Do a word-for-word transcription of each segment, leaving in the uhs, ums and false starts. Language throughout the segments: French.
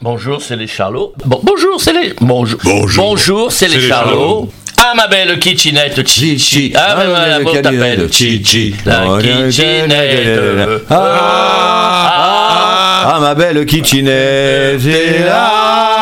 Bonjour, c'est les Charlots. Bon, bonjour, c'est les. Bonjour. Bonjour. Bonjour, c'est les, les Charlots. Ah, ma belle kitchenette, Chichi. Ah, ma belle, comment t'appelles, Chichi. La kitchenette. Ah, ah, ah, ma belle kitchenette est là.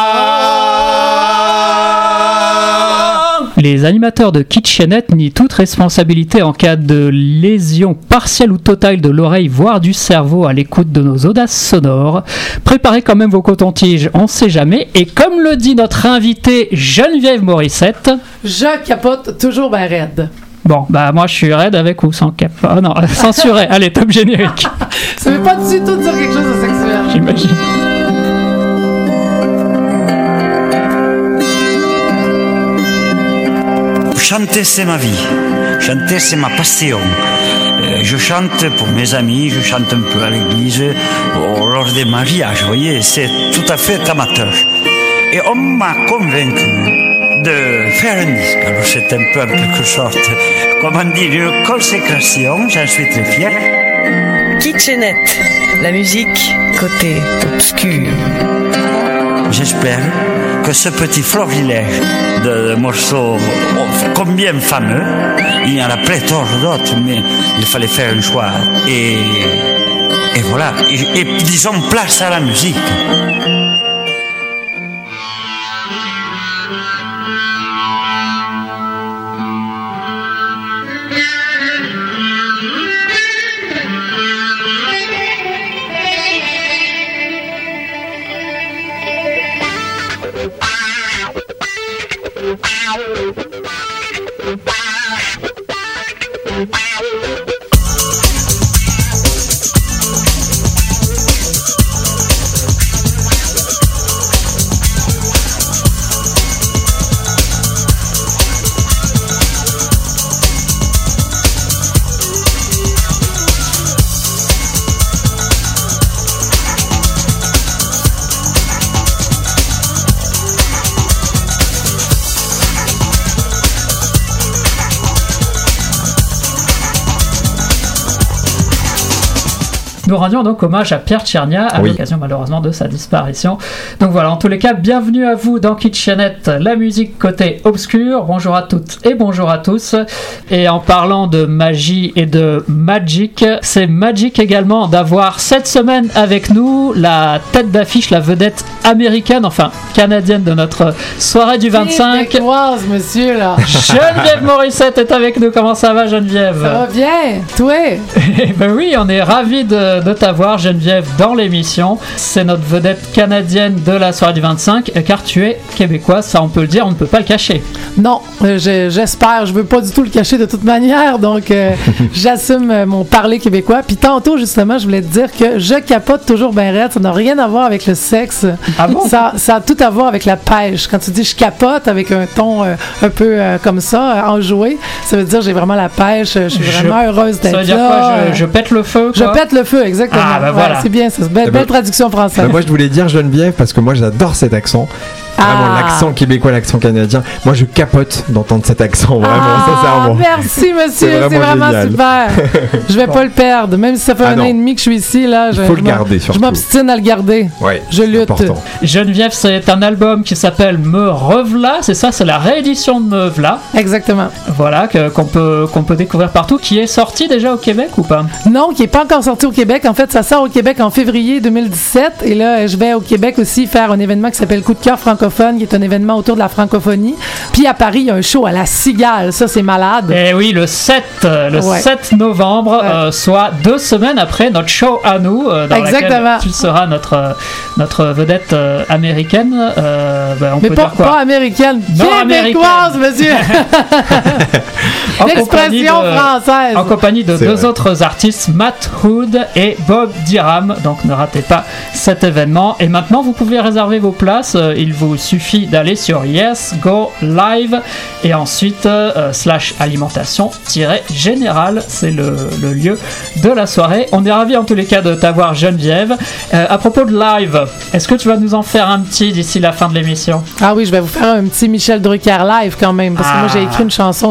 Les animateurs de Kitchenette nient toute responsabilité en cas de lésion partielle ou totale de l'oreille, voire du cerveau à l'écoute de nos audaces sonores. Préparez quand même vos cotons-tiges, on sait jamais. Et comme le dit notre invitée Geneviève Morissette... Je capote toujours ben raide. Bon, bah moi je suis raide avec ou sans cap. Oh non, censuré. Allez, top générique. Ça veut pas du tout dire quelque chose de sexuel. J'imagine. Chanter, c'est ma vie. Chanter, c'est ma passion. Euh, je chante pour mes amis, je chante un peu à l'église, oh, lors des mariages, vous voyez, c'est tout à fait amateur. Et on m'a convaincu de faire un disque. Alors c'est un peu en quelque sorte, comment dire, une consécration, j'en suis très fier. Kitchenette, la musique côté obscur. J'espère que ce petit florilège de morceaux combien fameux, il y en a pléthore d'autres, mais il fallait faire un choix. Et, et voilà, et, et disons place à la musique. Nous rendions donc hommage à Pierre Tchernia à oui. l'occasion malheureusement de sa disparition. Donc voilà, en tous les cas, bienvenue à vous dans Kitchenette, la musique côté obscur. Bonjour à toutes et bonjour à tous. Et en parlant de magie et de magic, c'est magique également d'avoir cette semaine avec nous la tête d'affiche, la vedette américaine, enfin canadienne de notre soirée du vingt-cinq. Québécoise, monsieur, là. Geneviève Morissette est avec nous. Comment ça va, Geneviève? Ça va bien, toi? Eh ben oui, on est ravis de de t'avoir, Geneviève, dans l'émission. C'est notre vedette canadienne de la soirée du vingt-cinq, car tu es québécoise, ça on peut le dire, on ne peut pas le cacher. Non, euh, j'espère, je veux pas du tout le cacher de toute manière, donc euh, j'assume euh, mon parler québécois. Puis tantôt, justement, je voulais te dire que je capote toujours ben raide, ça n'a rien à voir avec le sexe. Ah bon? Ça, ça a tout à voir avec la pêche. Quand tu dis je capote avec un ton euh, un peu euh, comme ça, euh, enjoué, ça veut dire j'ai vraiment la pêche, je suis vraiment je, heureuse d'être là. Ça veut dire quoi? Je, je pète le feu, quoi? Je pète le feu, exactement. Ah, bah voilà. Ouais, c'est bien ça, c'est belle, belle traduction française. Bah moi je voulais dire Geneviève parce que moi j'adore cet accent. Vraiment, ah. l'accent québécois, l'accent canadien. Moi, je capote d'entendre cet accent, vraiment, ah, sincèrement. Merci, monsieur, c'est vraiment, c'est vraiment super. Je vais bon. pas le perdre, même si ça fait ah un non. an et demi que je suis ici. Là, je, Il faut je le garder, surtout. Je m'obstine à le garder. Ouais, je lutte. Important. Geneviève, c'est un album qui s'appelle Me Rev'là, c'est ça, c'est la réédition de Me V'là. Exactement. Voilà, que, qu'on, peut, qu'on peut découvrir partout, qui est sorti déjà au Québec ou pas? Non, qui n'est pas encore sorti au Québec. En fait, ça sort au Québec en février deux mille dix-sept. Et là, je vais au Québec aussi faire un événement qui s'appelle Coup de cœur francophone, qui est un événement autour de la francophonie. Puis à Paris, il y a un show à la Cigale. Ça, c'est malade. Eh oui, le sept, le ouais. sept novembre, ouais. euh, soit deux semaines après notre show à nous, euh, dans Exactement. laquelle tu seras notre, notre vedette euh, américaine. Euh, ben, on Mais peut pas, dire quoi? pas américaine, québécoise, monsieur! L'expression de, française. En compagnie de c'est deux vrai. autres artistes, Matt Hood et Bob Dyram. Donc ne ratez pas cet événement. Et maintenant, vous pouvez réserver vos places. Il vous suffit d'aller sur Yes Go Live et ensuite euh, slash alimentation générale, c'est le, le lieu de la soirée. On est ravis en tous les cas de t'avoir, Geneviève. Euh, à propos de live, est-ce que tu vas nous en faire un petit d'ici la fin de l'émission? Ah oui, je vais vous faire un petit Michel Drucker live quand même, parce ah. que moi j'ai écrit une chanson sur euh, Michel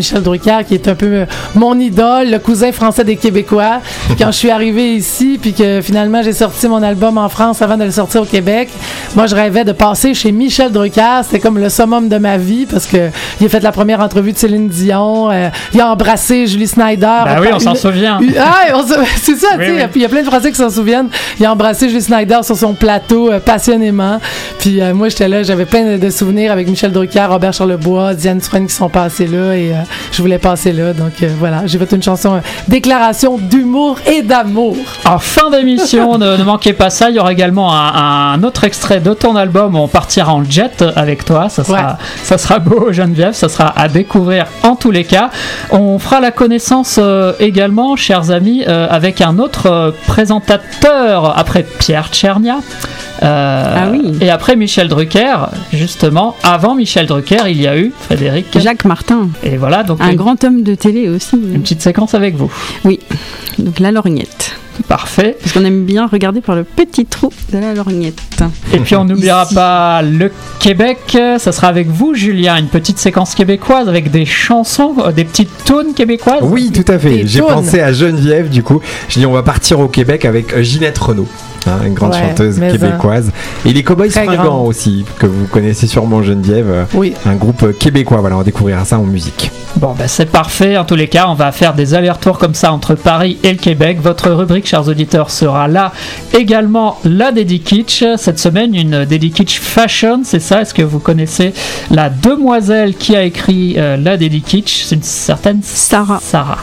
Michel Drucker, qui est un peu mon idole, le cousin français des Québécois. Puis quand je suis arrivée ici, puis que finalement j'ai sorti mon album en France avant de le sortir au Québec, moi je rêvais de passer chez Michel Drucker. C'était comme le summum de ma vie, parce que il a fait la première entrevue de Céline Dion, euh, il a embrassé Julie Snyder. Ben oui, on s'en souvient. Ah, on se... c'est ça, oui, tu sais. oui. Puis il y a plein de Français qui s'en souviennent. Il a embrassé Julie Snyder sur son plateau euh, passionnément. Puis euh, moi, j'étais là, j'avais plein de, de souvenirs avec Michel Drucker, Robert Charlebois, Diane Dufresne qui sont passés là, et euh, je voulais passer là. Donc euh, voilà, j'ai fait une chanson euh, déclaration d'humour et d'amour. En fin d'émission, ne, ne manquez pas ça. Il y aura également un, un autre extrait de ton album. On partira en jet avec toi. Ça sera, Ouais. ça sera beau, Geneviève. Ça sera à découvrir en tous les cas. On fera la connaissance euh, également, chers amis, euh, avec un autre euh, présentateur après Pierre Tchernia. Euh, Ah oui. Et après Michel Drucker, justement, avant Michel Drucker, il y a eu Frédéric. Jacques Martin, Et voilà, donc un une, grand homme de télé aussi. une petite séquence avec vous. Oui, donc la lorgnette. Parfait. Parce qu'on aime bien regarder par le petit trou de la lorgnette. Et puis on n'oubliera Ici. pas le Québec, ça sera avec vous Julien, une petite séquence québécoise avec des chansons, euh, des petites tunes québécoises. Oui, tout à fait. Des J'ai tunes. pensé à Geneviève, du coup. Je dis, on va partir au Québec avec euh, Ginette Renaud, hein, une grande Ouais, chanteuse mais québécoise. Et les Cowboys Très Fringants grande. aussi, que vous connaissez sûrement, Geneviève. euh, Oui. Un groupe euh, québécois. Voilà, on découvrira ça en musique. Bon, ben c'est parfait. En tous les cas, on va faire des allers-retours comme ça entre Paris et le Québec. Votre rubrique, chers auditeurs, sera là. Également, la Dédi Kitsch. Cette semaine, une Dédi Kitsch fashion, c'est ça? Est-ce que vous connaissez la demoiselle qui a écrit euh, la Dédi Kitsch? C'est une certaine Sarah. Sarah.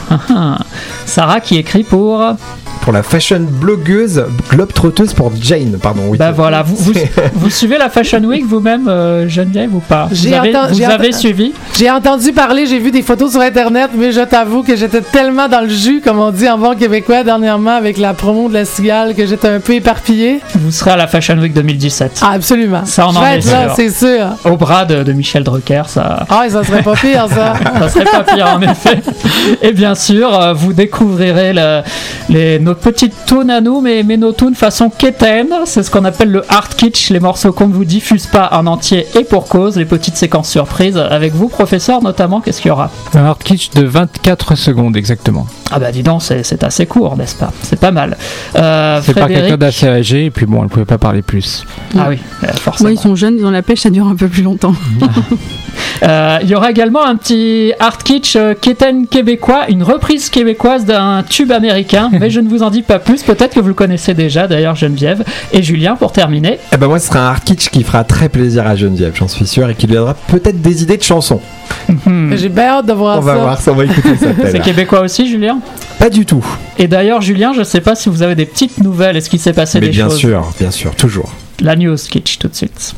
Sarah qui écrit pour... Pour la fashion blogueuse, globe-trotteuse pour Jane, pardon. Oui, Bah c'est- voilà, vous, vous, vous suivez la Fashion Week vous-même, euh, Geneviève, ou pas? Vous J'ai avez, enten- vous j'ai avez enten- suivi? J'ai entendu parler, j'ai vu des photos sur Internet, mais je t'avoue que j'étais tellement dans le jus, comme on dit en bon québécois dernièrement, avec la promo de la cigale, que j'étais un peu éparpillée. Vous serez à la Fashion Week deux mille dix-sept. Ah, absolument. Ça, on je en vais est être là, sûr. c'est sûr. Au bras de, de Michel Drucker, ça... Ah, ça serait pas pire, ça. Ça serait pas pire en effet. Et bien sûr, euh, vous découvrirez le- les, nos petites tunes à nous, mais, mais nos tunes façon quétaine. C'est ce qu'on appelle le hard kitsch, les morceaux qu'on ne vous diffuse pas en entier et pour cause, les petites séquences surprises. Avec vous, professeur, notamment, qu'est-ce qu'il y aura? Un hard kitsch de vingt-quatre secondes exactement. Ah bah dis donc, c'est c'est assez court, n'est-ce pas? C'est pas mal. Euh, C'est pas quelqu'un Frédéric. d'assez âgé et puis bon, elle pouvait pas parler plus. Ah oui, euh, forcément. Moi, ils sont jeunes, ils ont la pêche, ça dure un peu plus longtemps. Euh, Il y aura également un petit art kitsch euh, quétaine québécois, une reprise québécoise d'un tube américain, mais je ne vous en dis pas plus. Peut-être que vous le connaissez déjà, d'ailleurs, Geneviève et Julien, pour terminer. Eh ben moi, ce sera un hard kitsch qui fera très plaisir à Geneviève, j'en suis sûr, et qui lui donnera peut-être des idées de chansons. Hmm. J'ai bien hâte de voir On ça. va voir ça, on va écouter ça. tout à C'est l'heure. québécois aussi, Julien? Pas du tout. Et d'ailleurs, Julien, je ne sais pas si vous avez des petites nouvelles. Est-ce qu'il s'est passé Mais des bien choses? sûr, bien sûr, toujours. La news kitsch, tout de suite.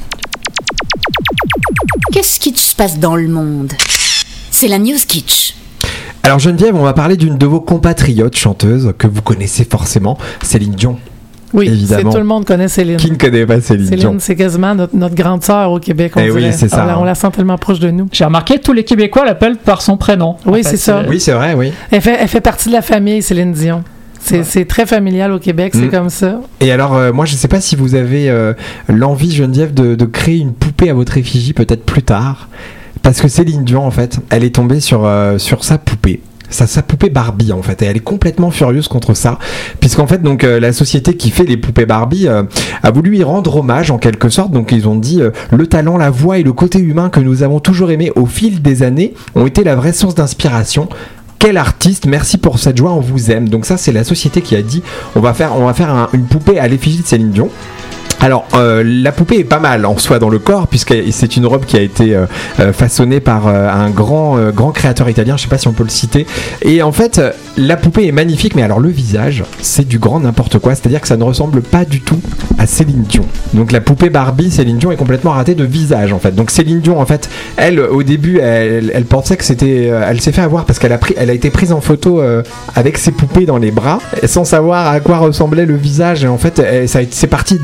Qu'est-ce qui se passe dans le monde? C'est la News Kitsch. Alors Geneviève, on va parler d'une de vos compatriotes chanteuses que vous connaissez forcément, Céline Dion. Oui, c'est Évidemment. tout le monde connaît Céline. Qui ne connaît pas Céline, Dion? Céline, c'est quasiment notre, notre grande sœur au Québec, on Eh oui, dirait. c'est ça, On, la- hein. on la sent tellement proche de nous. J'ai remarqué, tous les Québécois l'appellent par son prénom. Oui, En fait, c'est ça. Oui, c'est vrai, oui. Elle fait, elle fait partie de la famille, Céline Dion. C'est c'est très familial au Québec, c'est Mm. comme ça. Et alors, euh, moi, je ne sais pas si vous avez euh, l'envie, Geneviève, de, de créer une poupée à votre effigie peut-être plus tard. Parce que Céline Dion, en fait, elle est tombée sur, euh, sur sa poupée. Sa, sa poupée Barbie, en fait, et elle est complètement furieuse contre ça, puisqu'en fait, donc, euh, la société qui fait les poupées Barbie euh, a voulu y rendre hommage en quelque sorte. Donc, ils ont dit euh, le talent, la voix et le côté humain que nous avons toujours aimé au fil des années ont été la vraie source d'inspiration. Quel artiste, merci pour cette joie, on vous aime. Donc ça, c'est la société qui a dit on va faire, on va faire un- une poupée à l'effigie de Céline Dion. Alors, euh, la poupée est pas mal en soi dans le corps, puisque c'est une robe qui a été euh, euh, façonnée par euh, un grand, euh, grand créateur italien, je sais pas si on peut le citer. Et en fait, euh, la poupée est magnifique, mais alors le visage, c'est du grand n'importe quoi, c'est-à-dire que ça ne ressemble pas du tout à Céline Dion. Donc la poupée Barbie, Céline Dion est complètement ratée de visage en fait. Donc Céline Dion, en fait, elle, au début, elle, elle pensait que c'était... euh, elle s'est fait avoir parce qu'elle a, pris, elle a été prise en photo euh, avec ses poupées dans les bras, sans savoir à quoi ressemblait le visage. Et en fait, elle- ça a été- c'est parti dans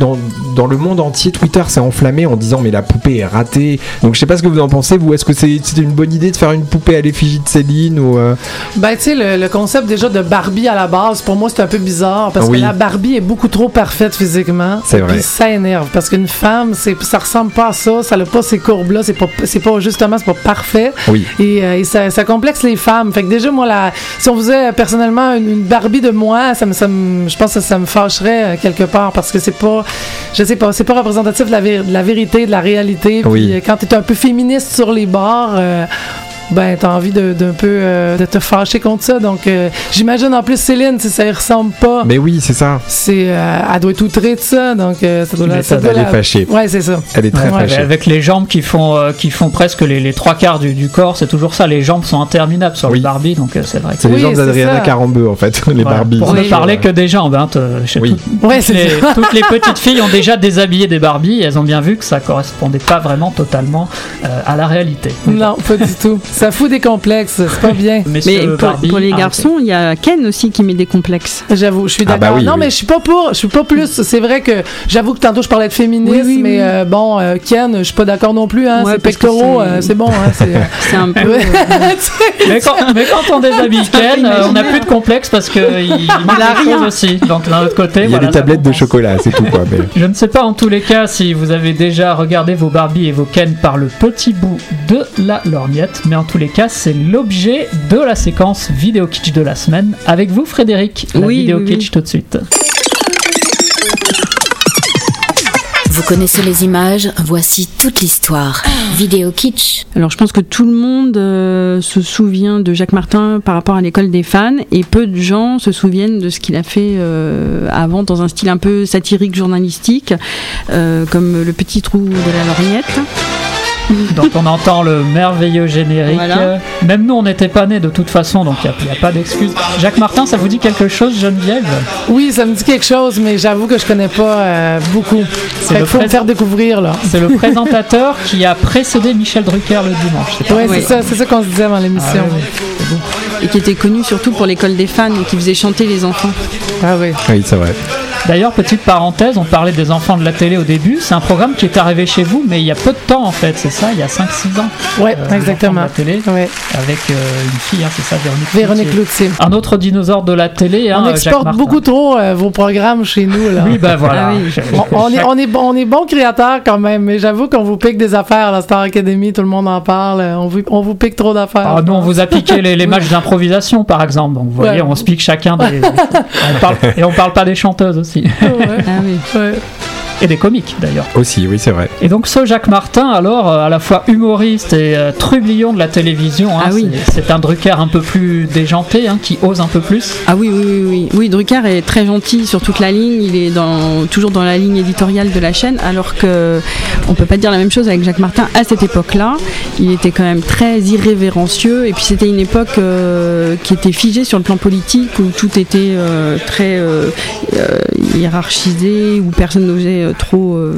dans le monde entier, Twitter s'est enflammé en disant mais la poupée est ratée. Donc je sais pas ce que vous en pensez, vous. Est-ce que c'est, c'était une bonne idée de faire une poupée à l'effigie de Céline ou euh... Ben tu sais, le, le concept déjà de Barbie à la base, pour moi c'est un peu bizarre parce oui. que la Barbie est beaucoup trop parfaite physiquement. C'est vrai. Puis ça énerve parce qu'une femme, c'est, ça ressemble pas à ça, ça n'a pas ces courbes là, c'est pas, c'est pas justement, c'est pas parfait. Oui. Et, euh, et ça, ça complexe les femmes. Fait que déjà moi, la, si on faisait personnellement une, une Barbie de moi, ça me, ça me, je pense que ça me fâcherait euh, quelque part parce que c'est pas, je sais pas, c'est pas représentatif de la, vé- de la vérité, de la réalité. Oui. Puis euh, quand t'es un peu féministe sur les bords. Euh, ben t'as envie de, d'un peu euh, de te fâcher contre ça, donc euh, j'imagine en plus Céline, si ça y ressemble pas, mais oui, c'est ça, c'est euh, elle doit être outrée de ça, donc euh, ça doit la, ça doit elle la... est fâchée, ouais c'est ça, elle est très ouais, fâchée avec les jambes qui font euh, qui font presque les, les trois quarts du, du corps, c'est toujours ça, les jambes sont interminables sur oui. le Barbie, donc euh, c'est vrai que... c'est les oui, jambes c'est d'Adriana ça. Carambeu en fait, les voilà. Barbies, pour oui. ne parler que des jambes, hein, chez oui. toutes, ouais, toutes, c'est les, ça. toutes les petites filles ont déjà déshabillé des Barbies et elles ont bien vu que ça correspondait pas vraiment totalement euh, à la réalité. Non, pas du tout, ça fout des complexes, c'est pas bien. Mais Monsieur pour, Barbie, pour les ah, garçons, il y a Ken aussi qui met des complexes. J'avoue, je suis Ah d'accord. bah oui, non, oui. mais je suis pas pour, je suis pas plus. C'est vrai que j'avoue que tantôt je parlais de féminisme, Oui, oui, mais oui. euh, bon, euh, Ken, je suis pas d'accord non plus. Hein, Ouais, c'est parce que pectoraux, c'est- euh, c'est bon. Hein, c'est, C'est un peu. Ouais. Mais quand, mais quand on déshabille Ken, euh, on n'a plus de complexe parce qu'il il mange a des rien. choses aussi. Donc d'un autre côté, il y a voilà, des ça tablettes de compense. chocolat, c'est tout quoi, mais... Je ne sais pas en tous les cas si vous avez déjà regardé vos Barbie et vos Ken par le petit bout de la lorgnette, mais en tous les cas, c'est l'objet de la séquence vidéo kitsch de la semaine. Avec vous, Frédéric, la Oui, vidéo oui, kitsch oui. tout de suite. Vous connaissez les images, voici toute l'histoire. Vidéo kitsch. Alors je pense que tout le monde euh, se souvient de Jacques Martin par rapport à l'école des fans et peu de gens se souviennent de ce qu'il a fait euh, avant dans un style un peu satirique journalistique euh, comme Le Petit Trou de la Lorgnette. Donc on entend le merveilleux générique. Voilà. Même nous, on n'était pas nés de toute façon, donc il n'y a, a pas d'excuse. Jacques Martin, ça vous dit quelque chose, Geneviève? Oui, ça me dit quelque chose, mais j'avoue que je connais pas euh, beaucoup. C'est Fait le qu'il faut pré- me faire découvrir là. C'est le présentateur qui a précédé Michel Drucker le dimanche. C'est pas Ouais, Ouais. c'est ça, c'est ça qu'on se disait avant l'émission. Ah, oui, oui. C'est bon. Et qui était connu surtout pour l'école des fans et qui faisait chanter les enfants. Ah oui. oui, c'est vrai. D'ailleurs, petite parenthèse, on parlait des enfants de la télé au début. C'est un programme qui est arrivé chez vous, mais il y a peu de temps en fait, c'est ça, il y a cinq six ans. Ouais, Euh, les exactement. enfants de la télé, Ouais. avec euh, une fille, hein, c'est ça, Véronique Véronique Cloutier. Cloutier. Un autre dinosaure de la télé, hein, On Jacques exporte Martin. beaucoup trop euh, vos programmes chez nous là. Oui, ben voilà. Ah oui. On, on est, on, est, bon- on est bons créateurs quand même, mais j'avoue qu'on vous pique des affaires. La Star Academy, tout le monde en parle. euh, On vous, on vous pique trop d'affaires. Alors, nous, on vous a piqué les, les matchs d'improvisation, par exemple. Donc, vous voyez, Ouais. on se pique chacun des. on parle, et on parle pas des chanteuses aussi. Ouais. Ah oui. Ouais. Et des comiques, d'ailleurs. Aussi, oui, c'est vrai. Et donc, ce Jacques Martin, alors, euh, à la fois humoriste et euh, trublion de la télévision, hein, Ah oui. c'est, c'est un Drucker un peu plus déjanté, hein, qui ose un peu plus. Ah oui, oui, oui, oui. Oui, Drucker est très gentil sur toute la ligne. Il est dans, toujours dans la ligne éditoriale de la chaîne, alors que on peut pas dire la même chose avec Jacques Martin à cette époque-là. Il était quand même très irrévérencieux. Et puis c'était une époque euh, qui était figée sur le plan politique, où tout était euh, très euh, euh, hiérarchisé, où personne n'osait euh, trop euh,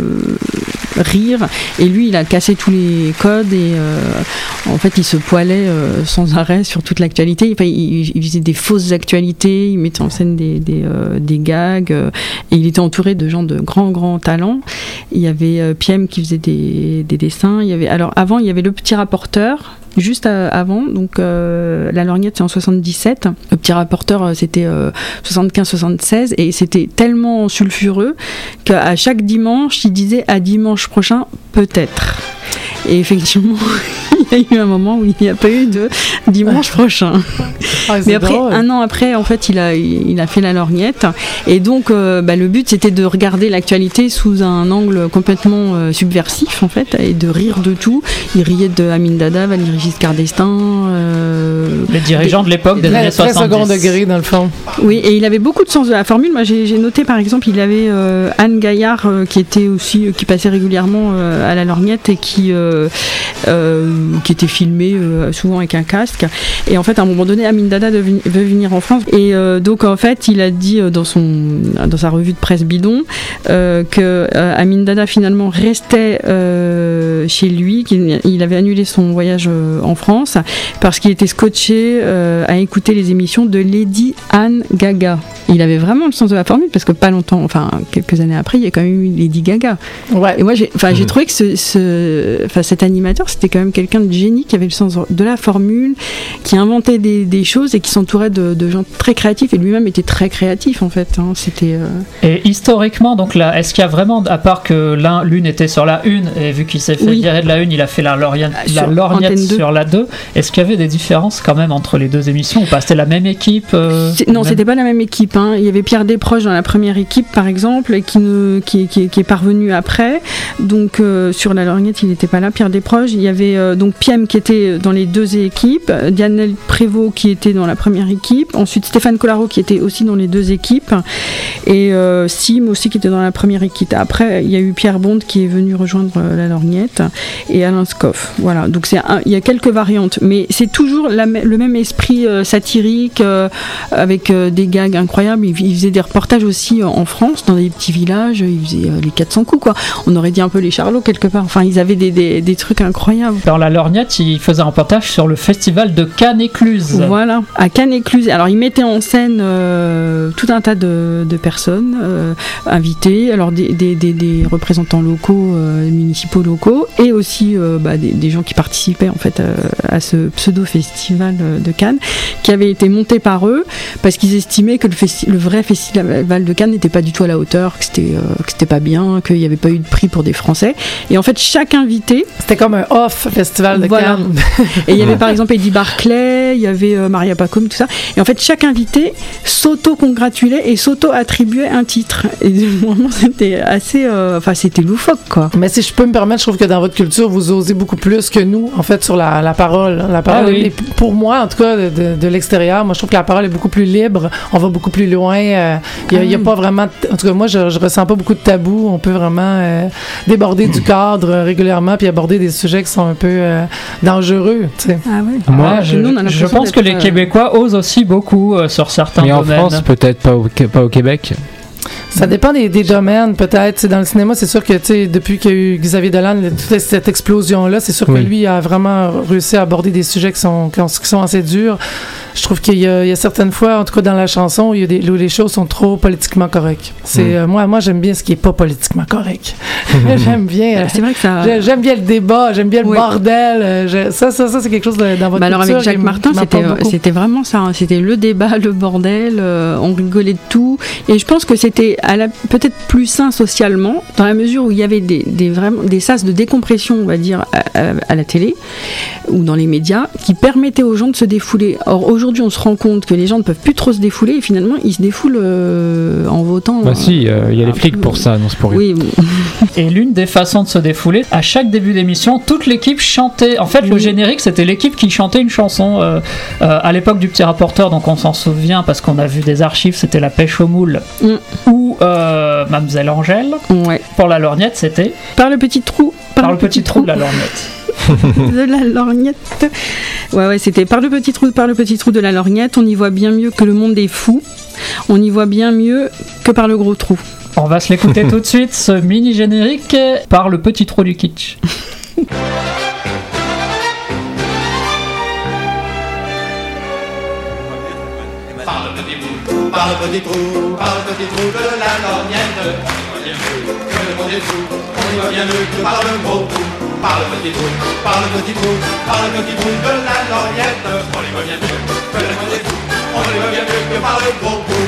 rire. Et lui, il a cassé tous les codes et euh, en fait, il se poilait euh, sans arrêt sur toute l'actualité. Enfin, il, il faisait des fausses actualités, il mettait en scène des, des, euh, des gags euh, et il était entouré de gens de grands, grands talents. Il y avait euh, Piem qui faisait des, des dessins. Il y avait, alors avant, il y avait le petit rapporteur. Juste euh, avant, donc euh, la lorgnette c'est en soixante-dix-sept, le petit rapporteur euh, c'était euh, soixante-quinze soixante-seize et c'était tellement sulfureux qu'à chaque dimanche il disait à dimanche prochain peut-être. Et effectivement, il y a eu un moment où il n'y a pas eu de dimanche prochain. Ah, c'est Mais après, drôle. un an après, en fait, il a, il a fait la lorgnette. Et donc, euh, bah, le but, c'était de regarder l'actualité sous un angle complètement euh, subversif, en fait, et de rire de tout. Il riait de Amin Dada, Valéry Giscard d'Estaing. Euh, Les dirigeants de l'époque des Très, années très soixante-dix. second degré dans le fond. Oui, et il avait beaucoup de sens de la formule. Moi, j'ai, j'ai noté, par exemple, il avait euh, Anne Gaillard, euh, qui était aussi, euh, qui passait régulièrement euh, à la lorgnette et qui, euh, euh, qui était filmé euh, souvent avec un casque. Et en fait, à un moment donné, Amin Dada veut venir en France. Et euh, donc, en fait, il a dit euh, dans, son, dans sa revue de presse bidon euh, que euh, Amin Dada finalement restait euh, chez lui, qu'il il avait annulé son voyage euh, en France parce qu'il était scotché euh, à écouter les émissions de Lady Anne Gaga. Il avait vraiment le sens de la formule parce que pas longtemps, enfin quelques années après, il y a quand même eu Lady Gaga. Ouais. Et moi, j'ai, enfin, mmh. j'ai trouvé que ce, ce, enfin, cet animateur, c'était quand même quelqu'un de génie qui avait le sens de la formule, qui inventait des, des choses et qui s'entourait de, de gens très créatifs. Et lui-même était très créatif en fait. Hein. C'était. Euh... Et historiquement, donc là, est-ce qu'il y a vraiment, à part que l'un, l'une était sur la une et vu qu'il s'est fait oui. virer de la une, il a fait la lorgnette, la lorgnette sur la deux. Est-ce qu'il y avait des différences quand même entre les deux émissions ou pas? C'était la même équipe euh, Non, même... c'était pas la même équipe. Hein. Il y avait Pierre Desproges dans la première équipe, par exemple, qui, ne, qui, qui, qui est parvenu après. Donc euh, sur la lorgnette, il n'était pas là. Pierre Desproges. Il y avait euh, donc Piem qui était dans les deux équipes, Dianel Prévost qui était dans la première équipe, ensuite Stéphane Collaro qui était aussi dans les deux équipes, et euh, Sim aussi qui était dans la première équipe. Après, il y a eu Pierre Bond qui est venu rejoindre euh, la lorgnette et Alain Scoff. Voilà. Donc c'est un, il y a quelques variantes, mais c'est toujours la, le même esprit euh, satirique euh, avec euh, des gags incroyables. Il, il faisait des reportages aussi euh, en France, dans des petits villages. Il faisait euh, les quatre cents coups, quoi. On aurait dit un peu les Charlots quelque part. Enfin, ils avaient des, des, des trucs incroyables. Dans la lorgnette, il faisait un reportage sur le festival de Cannes-Écluse. Voilà, à Cannes-Écluse. Alors, il mettait en scène euh, tout un tas de, de personnes euh, invitées, alors des, des, des, des représentants locaux, euh, municipaux locaux, et aussi euh, bah, des, des gens qui participaient en fait euh, à ce pseudo-festival de Cannes, qui avait été monté par eux, parce qu'ils estimaient que le, festi- le vrai festival de Cannes n'était pas du tout à la hauteur, que c'était, euh, que c'était pas bien, qu'il n'y avait pas eu de prix pour des Français. Et en fait, chaque invité... C'était comme un off festival de voilà. Cannes. Et il y avait par exemple Eddie Barclay, il y avait euh, Maria Pacôme, tout ça. Et en fait, chaque invité s'auto-congratulait et s'auto-attribuait un titre. Et vraiment, c'était assez... Euh, enfin, c'était loufoque, quoi. Mais si je peux me permettre, je trouve que dans votre culture, vous osez beaucoup plus que nous, en fait, sur la, la parole. La parole ah, oui. est, pour moi, en tout cas, de, de, de l'extérieur, moi, je trouve que la parole est beaucoup plus libre. On va beaucoup plus loin. Il euh, n'y a, ah, y a pas vraiment... En tout cas, moi, je, je ressens pas beaucoup de tabous. On peut vraiment euh, déborder du cadre euh, régulièrement puis aborder des sujets qui sont un peu euh, dangereux, tu sais. Ah ouais. Moi, je, nous, je pense que les Québécois osent aussi beaucoup euh, sur certains mais domaines. Mais en France, peut-être pas au, pas au Québec. Ça dépend des, des domaines, peut-être. T'sais, dans le cinéma, c'est sûr que depuis qu'il y a eu Xavier Dolan, toute cette explosion-là, c'est sûr oui. que lui a vraiment réussi à aborder des sujets qui sont, qui sont assez durs. Je trouve qu'il y a, il y a certaines fois, en tout cas dans la chanson, où, il y a des, où les choses sont trop politiquement correctes. C'est, mm. euh, moi, moi, j'aime bien ce qui n'est pas politiquement correct. j'aime bien. Euh, c'est vrai que ça... J'aime bien le débat, j'aime bien le oui. bordel. Euh, je, ça, ça, ça, c'est quelque chose de, dans votre bah alors culture. Avec Jacques Martin, c'était, c'était vraiment ça. Hein. C'était le débat, le bordel. Euh, on rigolait de tout. Et je pense que c'était à la, peut-être plus sain socialement, dans la mesure où il y avait des, des, vraiment, des sas de décompression, on va dire, à, à, à la télé ou dans les médias, qui permettaient aux gens de se défouler. Or, aujourd'hui, Aujourd'hui, on se rend compte que les gens ne peuvent plus trop se défouler et finalement, ils se défoulent euh, en votant. Bah euh, si, il euh, y a les flics peu... pour ça, non, c'est pour rien. Oui. Et l'une des façons de se défouler, à chaque début d'émission, toute l'équipe chantait. En fait, oui. le générique, c'était l'équipe qui chantait une chanson. Euh, euh, à l'époque du Petit Rapporteur, donc on s'en souvient parce qu'on a vu des archives, c'était La Pêche aux Moules mm. ou euh, Mademoiselle Angèle. Ouais. Pour la lorgnette, c'était Par le petit trou. Par, Par le, le petit, petit trou de la lorgnette. de la lorgnette. Ouais, ouais, c'était par le petit trou, par le petit trou de la lorgnette, on y voit bien mieux que le monde est fou. On y voit bien mieux que par le gros trou. On va se l'écouter tout de suite, ce mini générique par le petit trou du kitsch. Par le petit trou, par le petit trou, par le petit trou de la lorgnette, on y voit bien mieux que le monde est fou. On y voit bien mieux que par le gros trou. Par le petit trou, par le petit trou, par le petit trou de la lorgnette, on y voit bien mieux que le monde est fou. On y voit bien mieux que par le gros trou.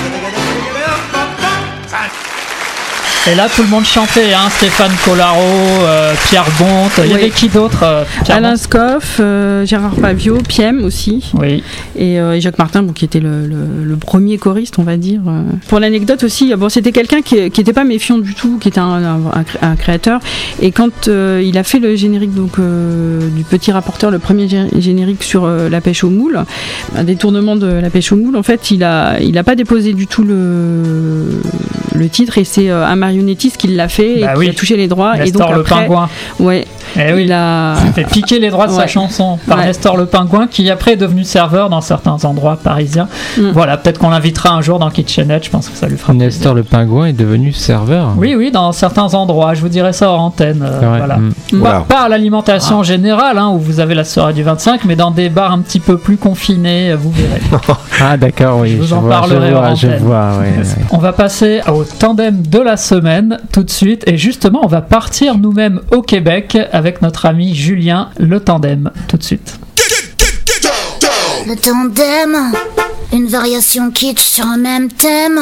Et là, tout le monde chantait, hein, Stéphane Collaro, euh, Pierre Bonte, il oui. y avait qui d'autre euh, Alain Scoff, euh, Gérard Pavio, Piem aussi. Oui. Et, euh, et Jacques Martin, bon, qui était le, le, le premier choriste, on va dire. Pour l'anecdote aussi, bon, c'était quelqu'un qui n'était pas méfiant du tout, qui était un, un, un créateur. Et quand euh, il a fait le générique donc, euh, du Petit Rapporteur, le premier générique sur euh, La Pêche aux Moules, un détournement de La Pêche aux Moules, en fait, il n'a il a pas déposé du tout le, le titre. Et c'est euh, un Mario marionnettiste qui l'a fait Bah et oui. qui a touché les droits. Nestor et donc le après, Pingouin. Ouais. Eh oui. Il a Il fait piquer les droits de sa Ouais. chanson par Ouais. Nestor le Pingouin, qui après est devenu serveur dans certains endroits parisiens. Mm. Voilà, peut-être qu'on l'invitera un jour dans Kitchenette, je pense que ça lui fera plaisir. Nestor le Pingouin est devenu serveur. Oui, oui, dans certains endroits, je vous dirai ça hors antenne. euh, C'est vrai. voilà. Mm. Voilà. Pas, pas à l'alimentation générale, hein, où vous avez la soirée du vingt-cinq, mais dans des bars un petit peu plus confinés, vous verrez. Ah d'accord, oui. Je vous en vois, parlerai je en vois, je antenne. vois, ouais, ouais. On va passer au tandem de la semaine tout de suite, et justement, on va partir nous-mêmes au Québec avec notre ami Julien, le tandem, tout de suite. Le tandem, une variation kitsch sur un même thème.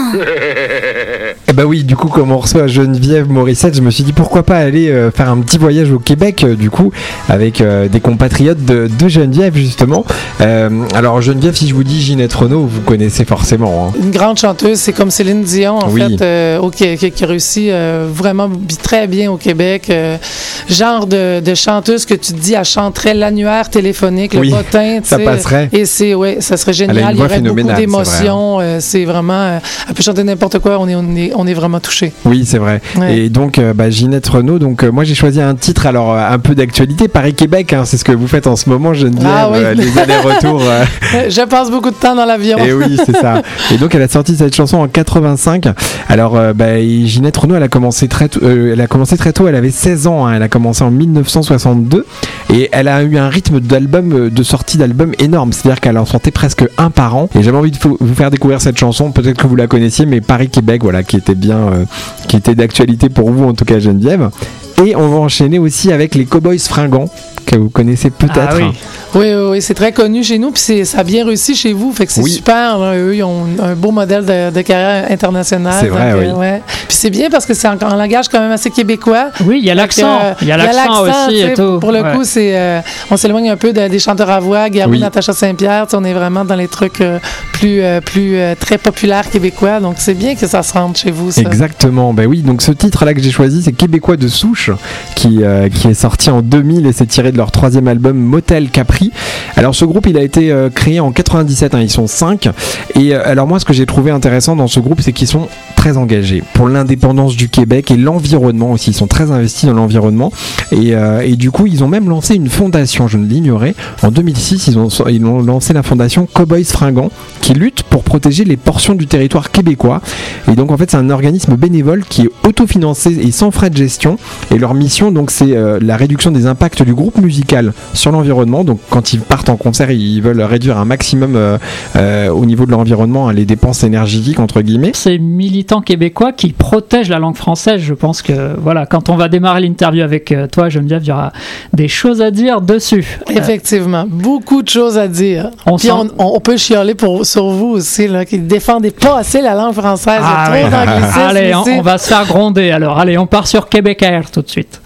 Eh bah oui, du coup, comme on reçoit Geneviève Morissette, je me suis dit pourquoi pas aller euh, faire un petit voyage au Québec, euh, du coup, avec euh, des compatriotes de, de Geneviève, justement. Euh, alors, Geneviève, si je vous dis Ginette Renault, vous connaissez forcément. Hein. Une grande chanteuse, c'est comme Céline Dion, en Oui. fait, euh, au Qué- qui, qui réussit euh, vraiment bi- très bien au Québec. Euh, genre de, de chanteuse que tu te dis, elle chanterait l'annuaire téléphonique, le Oui, bottin, tu ça sais. passerait. Et c'est, ouais, ça serait Elle a une génial. Il y voix aurait beaucoup phénoménale, d'émotions. euh, C'est vraiment, euh, elle peut chanter n'importe quoi. On est, on est, on est vraiment touchés. Oui, c'est vrai. Ouais. Et donc, euh, bah, Ginette Renault, donc euh, moi j'ai choisi un titre, alors euh, un peu d'actualité, Paris-Québec, hein, c'est ce que vous faites en ce moment, Geneviève, Ah oui. euh, les allers-retours. euh, Je passe beaucoup de temps dans l'avion. Et oui, c'est ça. Et donc, elle a sorti cette chanson en quatre-vingt-cinq. Alors, euh, bah, et Ginette Renault, elle a commencé très tôt, euh, elle a commencé très tôt. Elle avait seize ans. Hein, elle a commencé en mille neuf cent soixante-deux. Et elle a eu un rythme d'album, euh, de sortie d'album énorme. C'est-à-dire qu'elle en sortait presque un par an. Et j'avais envie de fou- vous faire découvrir cette chanson. Peut-être que vous la connaissiez, mais Paris-Québec, voilà, qui était bien, euh, qui était d'actualité pour vous, en tout cas, Geneviève. Et on va enchaîner aussi avec les Cowboys Fringants, que vous connaissez peut-être. Ah oui. Oui, oui, oui, c'est très connu chez nous, puis c'est- ça a bien réussi chez vous, fait que c'est Oui. super. Là. Eux, ils ont un beau modèle de, de carrière internationale. C'est vrai, donc, oui. euh, ouais. Puis c'est bien parce que c'est en, en langage quand même assez québécois. Oui, il y a Fait l'accent. que, euh, Il y a l'accent aussi tu et sais, tout. Pour le Ouais. coup, c'est, euh, on s'éloigne un peu de- des chanteurs à voix, Garou, Oui. Natacha Saint-Pierre. Tu sais, on est vraiment dans les trucs euh, plus, euh, plus euh, très populaires québécois. Donc c'est bien que ça se rende chez vous, ça. Exactement, ben oui, donc ce titre-là que j'ai choisi, c'est Québécois de souche, qui, euh, qui est sorti en deux mille et c'est tiré de leur troisième album Motel Capri. Alors ce groupe, il a été euh, créé en quatre-vingt-dix-sept, hein, ils sont cinq. Et euh, alors moi, ce que j'ai trouvé intéressant dans ce groupe, c'est qu'ils sont très engagés pour l'indépendance du Québec et l'environnement aussi. Ils sont très investis dans l'environnement. Et, euh, et du coup, ils ont même lancé une fondation, je ne l'ignorais. En deux mille six, ils ont, ils ont lancé la fondation Cowboys Fringants, qui lutte pour protéger les portions du territoire québécois. Et donc, en fait, c'est un organisme bénévole qui est autofinancé et sans frais de gestion. Et leur mission, donc, c'est euh, la réduction des impacts du groupe musical sur l'environnement. Donc, quand ils partent en concert, ils veulent réduire un maximum euh, euh, au niveau de l'environnement, hein, les dépenses énergétiques, entre guillemets. Ces militants québécois qui protègent la langue française, je pense que voilà, quand on va démarrer l'interview avec euh, toi, Geneviève, il y aura des choses à dire dessus. Effectivement, beaucoup de choses à dire. On Puis sent- on, on- on peut chialer pour, sur vous aussi, là, qui ne défendez pas assez la langue française. Ah Il y a ouais. trop d'anglicisme Allez, on, ici. on va se faire gronder alors. Allez, on part sur Québec Air tout de suite.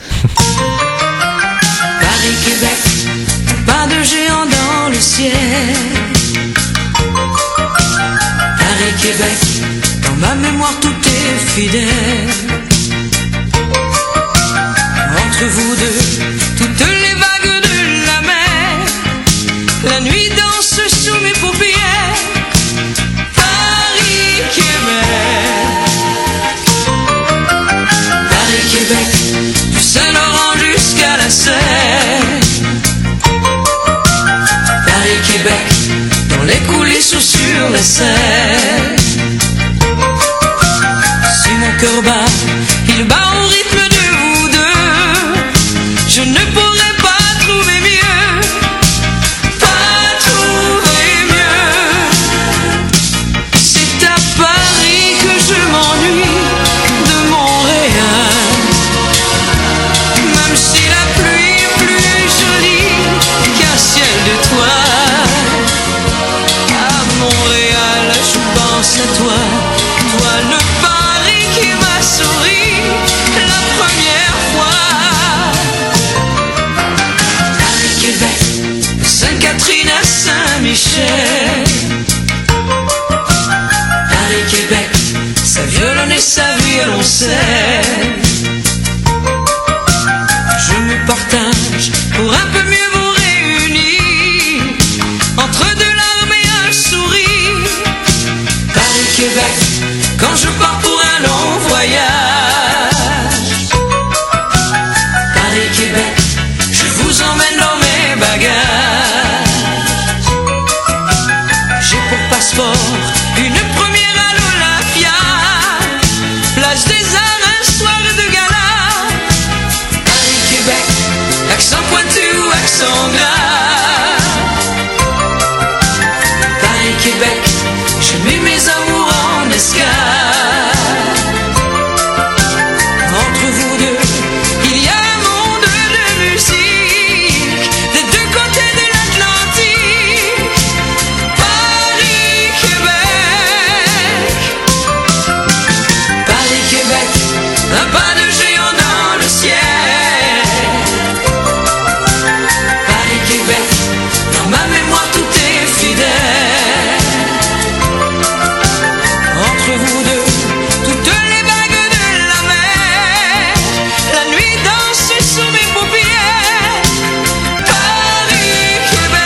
Paris-Québec, pas de géant dans le ciel. Paris-Québec, dans ma mémoire tout est fidèle. Entre vous deux, toutes les vagues de la mer, la nuit danse sous mes paupières. Paris-Québec, Paris-Québec, du Saint-Laurent jusqu'à la Seine. Paris-Québec, dans les coulisses ou sur la scène. Si mon cœur bat, il bat au rythme de vous deux. Je ne pourrais pas trouver mieux, pas trouver mieux. C'est à Paris que je m'ennuie de Montréal. Même si la pluie est plus jolie qu'un ciel d'étoiles. À Montréal, je pense à toi, toi le Paris qui m'a souri la première fois. Paris-Québec, de Sainte-Catherine à Saint-Michel. Paris-Québec, sa violon et sa violoncelle. Je me partage pour un peu mieux vous réunir, entre deux larmes et un sourire. Paris-Québec, quand je pars pour un long voyage. Paris-Québec, je vous emmène dans mes bagages. J'ai pour passeport une première à l'Olympia, place des arts, un soir de gala. Paris-Québec, accent pointu ou accent gras. Paris-Québec, je mets mes amours en escale. Entre vous deux, il y a un monde de musique des deux côtés de l'Atlantique. Paris-Québec, Paris-Québec, un pas de géant dans le ciel. Paris-Québec, dans ma mémoire tout est fidèle. Entre vous deux, toutes les vagues de la mer, la nuit danse sur mes paupières. Paris-Québec,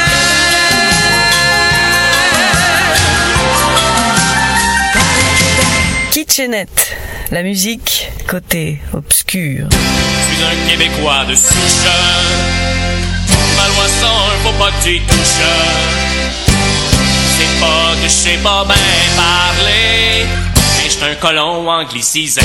Kitchenette, la musique côté obscur. Je suis un Québécois de souche. Ma loi sans un faut pas que tu y touches. C'est pas que je sais pas bien parler, mais j'suis un colon anglicisé.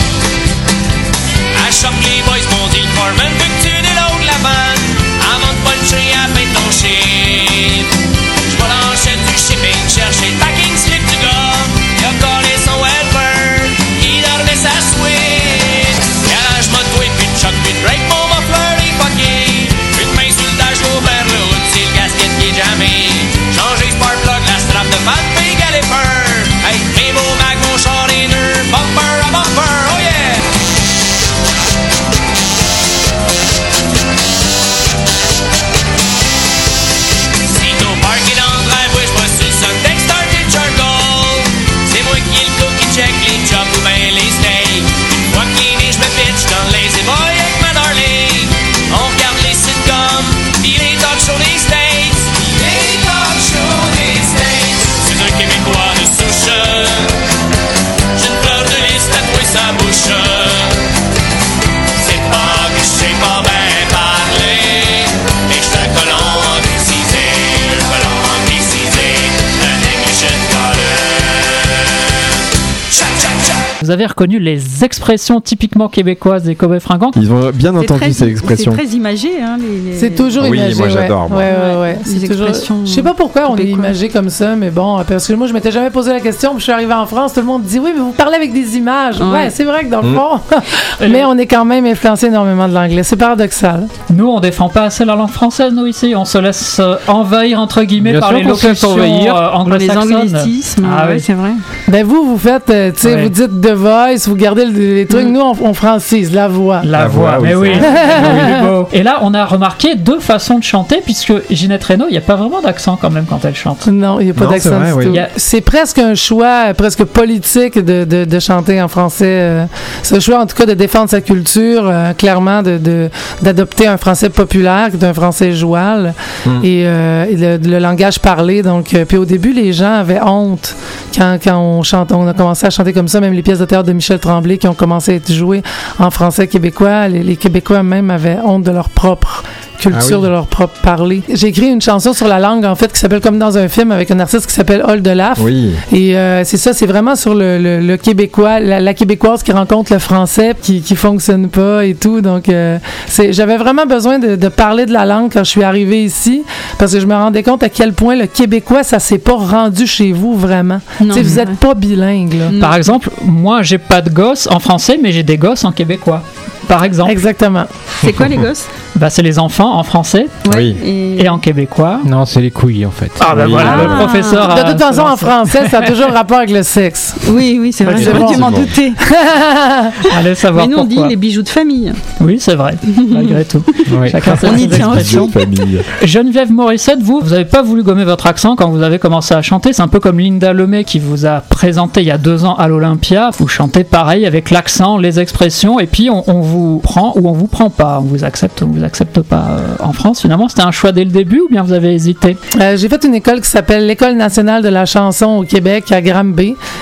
À choc les boys m'ont dit Foreman, veux que tu déloades la vanne avant de puncher à peine ton shit. J'vois l'enchaîne du shipping chercher le packing slip du gars. Y'a collé son helper, il dormait sa suite. Garage moto et puis de choc, puis de break, mon muffler est fucké. Une main sur le dash, ouvert le hood, c'est le gasket qui est jammé. Changer spark plug, la strap de fan, puis caliper. Hey, mes beaux mag, mon char et nœuds, bumper à bumper, oh yeah! Sitôt parké dans le driveway, j'vois sur le Sundex starter charcoal. C'est moi qui est le coup qui check les jobs ou ben les steaks. Une fois cleané, j'me pitch dans le lazy boy avec ma darling. On regarde les sitcoms, pis les talk shows des States. Les talk shows des States. C'est un Québécois de souche. J'ai une fleur de lys tatouée sa bouche. C'est pas que je sais pas bien parler, mais j'suis un colon anglicisé. Un colon anglicisé, un English Cha cha cha. Vous avez reconnu les expressions typiquement québécoises des cowboys fringants? Ils ont bien C'est entendu très- ces expressions. C'est très imagé, hein, les, les- C'est toujours Oui, imagé. moi, ouais. j'adore, moi. Ouais, ouais, ouais. Les C'est toujours- expressions Je sais pas pourquoi on est québécoises. imagé comme ça, mais bon, parce que moi, je m'étais jamais posé la question. Puis je suis arrivée en France, tout le monde dit oui, mais vous parlez avec des images. Ouais, Ouais. c'est vrai que dans le Mm. fond, mais on est quand même influencé énormément de l'anglais. C'est paradoxal. Nous, on défend pas assez la langue française, nous, ici. On se laisse euh, envahir, entre guillemets, Bien par sûr les qu'on se laisse locutions envahir. euh, les anglo-saxonnes. anglicismes, Ah ouais, oui. c'est vrai. Ben vous, vous faites, euh, tu sais, Ouais. vous dites The Voice, vous gardez le- les trucs. Nous, on, on francise la voix. La, La voix, voix, mais oui, oui. c'est Oui, beau. Et là, on a remarqué deux façons de chanter, puisque Ginette Renaud, il n'y a pas vraiment d'accent quand même quand elle chante. Non, il n'y a pas Non, c'est d'accent vrai, du oui. tout. Il y a- C'est presque un choix, euh, presque politique de, de, de chanter en français. euh, C'est un choix, en tout cas, de défendre sa culture, euh, clairement, de, de, d'adopter un français populaire, d'un français joual, Mm. et, euh, et le, le langage parlé. Donc, euh, puis au début, les gens avaient honte quand, quand on chante, on a commencé à chanter comme ça. Même les pièces de théâtre de Michel Tremblay qui ont commencé à être jouées en français québécois, les, les Québécois même avaient honte de leur propre culture, Ah oui. de leur propre parler. J'ai écrit une chanson sur la langue, en fait, qui s'appelle Comme dans un film, avec un artiste qui s'appelle Hall de Laf. Oui. Et euh, c'est ça, c'est vraiment sur le, le, le Québécois, la, la Québécoise qui rencontre le français, qui, qui fonctionne pas et tout. Donc, euh, c'est, j'avais vraiment besoin de, de parler de la langue quand je suis arrivée ici, parce que je me rendais compte à quel point le Québécois, ça s'est pas rendu chez vous vraiment. Non, Tu sais, vous ouais. êtes pas bilingue, là. Non. Par exemple, moi, j'ai pas de gosses en français, mais j'ai des gosses en québécois. Par exemple. Exactement. C'est quoi les gosses? Bah, c'est les enfants en français Ouais, Oui. et- et en québécois. Non, c'est les couilles en fait. Ah, bah Oui. voilà, Ah. le professeur. De a- toute façon, se en lance. français, ça a toujours rapport avec le sexe. Oui, oui, c'est vrai. Ouais, J'aurais c'est dû bon, m'en c'est bon. douter. Allez savoir Mais nous, on dit pourquoi. les bijoux de famille. Oui, c'est vrai, malgré tout. Oui. Chacun ses On y petites tient aussi. expressions. Famille. Geneviève Morissette, vous, vous n'avez pas voulu gommer votre accent quand vous avez commencé à chanter. C'est un peu comme Linda Lemay qui vous a présenté il y a deux ans à l'Olympia. Vous chantez pareil avec l'accent, les expressions, et puis on, on vous prend ou on vous prend pas. On vous accepte ou on vous accepte pas euh, en France. Finalement, c'était un choix dès le début ou bien vous avez hésité? Euh, j'ai fait une école qui s'appelle l'École nationale de la chanson au Québec à Granby.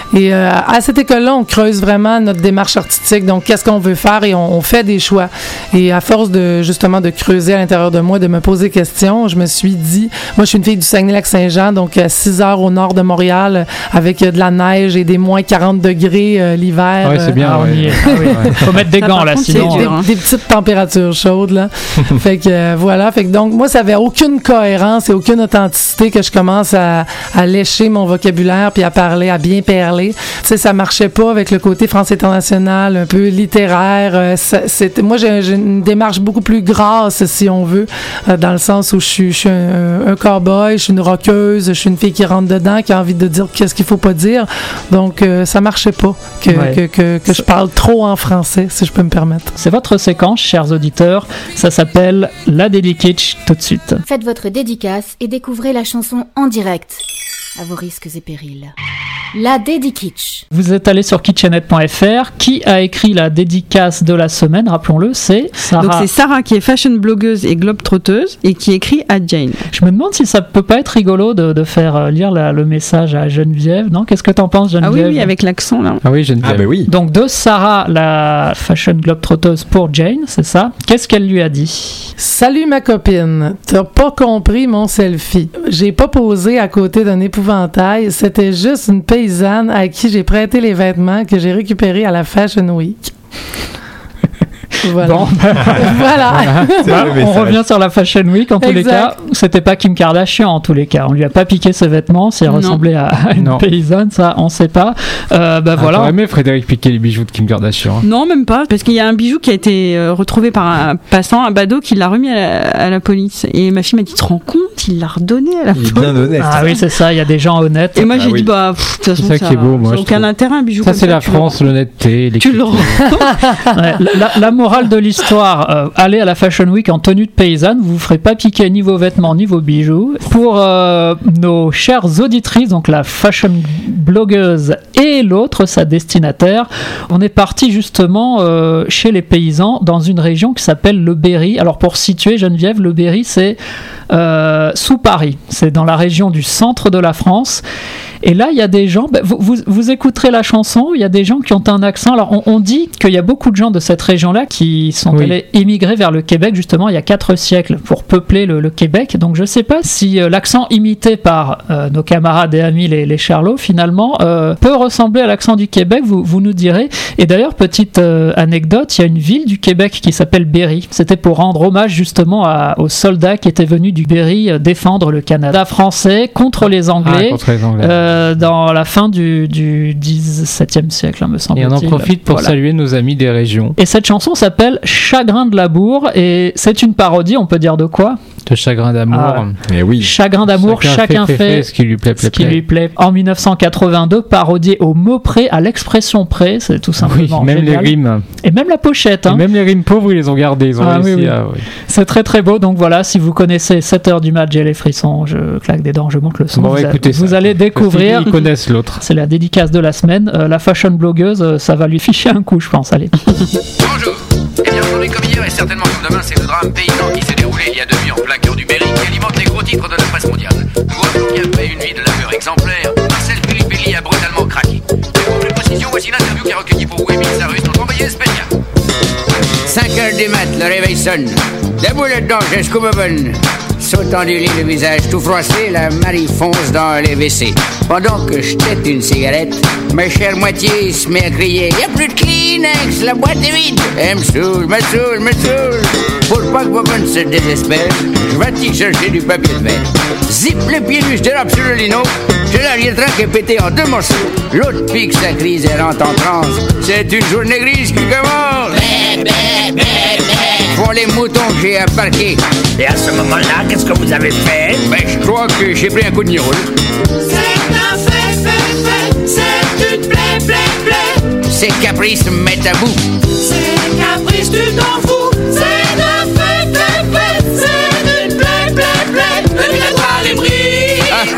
Et euh, à cette école-là, on creuse vraiment notre démarche artistique. Donc, qu'est-ce qu'on veut faire et on, on fait des choix. Et à force de, justement, de creuser à l'intérieur de moi, de me poser des questions, je me suis dit, moi, je suis une fille du Saguenay-Lac-Saint-Jean, donc à six heures au nord de Montréal, avec euh, de la neige et des moins quarante degrés euh, l'hiver. Ouais, c'est bien. Ah, on y ouais. est. Ah oui. Faut mettre des Ça, gants, par là, contre, sinon. c'est des, hein. des petites températures chaudes, là. Fait que, euh, voilà. Fait que donc, moi, ça avait aucune cohérence et aucune authenticité que je commence à, à lécher mon vocabulaire puis à parler, à bien perler. Tu sais, ça marchait pas avec le côté France international, un peu littéraire. Euh, ça, c'était, moi, j'ai, j'ai une démarche beaucoup plus grasse, si on veut, euh, dans le sens où je suis, je suis un, un cow-boy, je suis une rockeuse, je suis une fille qui rentre dedans, qui a envie de dire qu'est-ce qu'il faut pas dire. Donc, euh, ça marchait pas que, Ouais. que, que, que je parle trop en français, si je peux me permettre. C'est votre séquence, chers auditeurs. Ça s'appelle La Dédikitsch, tout de suite. Faites votre dédicace et découvrez la chanson en direct, à vos risques et périls. La Dédikitsch. Vous êtes allé sur kitchenet point f r. Qui a écrit la dédicace de la semaine? Rappelons-le, c'est Sarah. Donc c'est Sarah qui est fashion blogueuse et globe-trotteuse et qui écrit à Jane. Je me demande si ça peut pas être rigolo de, de faire euh, lire la- le message à Geneviève, non? Qu'est-ce que t'en penses, Ah Geneviève? oui, oui, avec l'accent là. Ah oui, Geneviève. Ah, ben oui. Donc de Sarah, la fashion globe-trotteuse pour Jane, c'est ça? Qu'est-ce qu'elle lui a dit? Salut ma copine, t'as pas compris mon selfie. J'ai pas posé à côté d'un épouvantail, c'était juste une paysanne à qui j'ai prêté les vêtements que j'ai récupérés à la Fashion Week. Voilà. Bon, voilà. Bah, on revient sur la Fashion Week. En tous les Exact. cas, c'était pas Kim Kardashian. En tous les cas, on lui a pas piqué ses vêtements. Si elle Non. ressemblait à, à une Non. paysanne, ça, on sait pas. Euh, bah Ah, voilà. J'aurais aimé Frédéric piquer les bijoux de Kim Kardashian. Non, même pas, parce qu'il y a un bijou qui a été euh, retrouvé par un passant, un badaud, qui l'a remis à la, à la police. Et ma fille m'a dit, tu te rends compte, il l'a redonné à la Il est police. bien honnête. Ah oui, c'est ça. Il y a des gens honnêtes. Et moi Ah j'ai oui. dit, bah, pff, de toute façon, C'est ça qui est beau, moi, ça a je aucun trouve. intérêt, un bijou Ça, comme c'est la tu le France, l'honnêteté, Tu le l'équité. Ouais, la, la morale de l'histoire, euh, allez à la Fashion Week en tenue de paysanne, vous vous ferez pas piquer ni vos vêtements ni vos bijoux. Pour euh, nos chères auditrices, donc la fashion blogueuse et l'autre, sa destinataire, on est parti justement euh, chez les paysans dans une région qui s'appelle le Berry. Alors pour situer Geneviève, le Berry c'est euh, sous Paris, c'est dans la région du centre de la France. Et là, il y a des gens, bah, vous, vous, vous écouterez la chanson, il y a des gens qui ont un accent. Alors, on, on dit qu'il y a beaucoup de gens de cette région-là qui sont Oui. allés émigrer vers le Québec, justement, il y a quatre siècles, pour peupler le, le Québec. Donc, je ne sais pas si euh, l'accent imité par euh, nos camarades et amis, les, les Charlots, finalement, euh, peut ressembler à l'accent du Québec, vous, vous nous direz. Et d'ailleurs, petite euh, anecdote, il y a une ville du Québec qui s'appelle Berry. C'était pour rendre hommage, justement, à, aux soldats qui étaient venus du Berry euh, défendre le Canada français contre les Anglais. Ah, contre les Anglais. Euh, dans la fin du, du dix-septième siècle, hein, me Et semble-t-il. on en profite pour Voilà. saluer nos amis des régions. Et cette chanson s'appelle Chagrin de labour et c'est une parodie, on peut dire de quoi? De chagrin d'amour. Ah. Eh oui. Chagrin d'amour, chacun, fait, fait ce qui lui plaît, ce plaît, qui plaît. lui plaît. En mille neuf cent quatre-vingt-deux, parodié au mot près, à l'expression près, c'est tout Oui, simplement même génial. les rimes. Et même la pochette. Et Hein. même les rimes pauvres, ils les ont gardées. Ils ont Ah, réussi oui, oui. à. oui. C'est très très beau, donc voilà, si vous connaissez sept heures du match, j'ai les frissons, je claque des dents, je monte le son, Bon, vous, a- écoutez vous ça. allez découvrir. Ils connaissent l'autre. C'est la dédicace de la semaine. Euh, la fashion blogueuse, euh, ça va lui ficher un coup, je pense. Allez. Bonjour. Eh bien, aujourd'hui comme hier et certainement comme demain, c'est le drame paysan qui s'est déroulé il y a deux nuits en plein cœur du Berry qui alimente les gros titres de la presse mondiale. Nous rappelons qu'après une vie de labeur exemplaire, Marcel Filippelli a brutalement craqué. Et pour plus précision, voici l'interview qui a recueilli pour vous Émile Sarus, notre envoyé spécial. cinq heures du mat, le réveil sonne. Debout là-dedans, j'ai Scoobabon. Sautant du lit, le visage tout froissé, la Marie fonce dans les W C. Pendant que je tête une cigarette, ma chère moitié se met à crier « Y'a plus de Kleenex, la boîte est vide !» Elle me saoule, me saoule, me saoule. Pour pas que Bobonne se désespère, je vais chercher du papier de verre. Zip le pied nu, je dérape sur le lino. J'ai l'arrière-train qui est pété en deux morceaux. L'autre pique sa crise et rentre en transe. C'est une journée grise qui commence. Bé, bé, bé, bé. Font les moutons que j'ai à parquer. Et à ce moment-là, qu'est-ce que vous avez fait? Ben, je crois que j'ai pris un coup de gnôle. C'est un fait, fait, fait, c'est une plaie, plaie, plaie. Ces caprices me mettent à bout. C'est caprice, tu t'en fous. C'est un fait, fait, fait, c'est une plaie, plaie, plaie. Une lettre à les bris.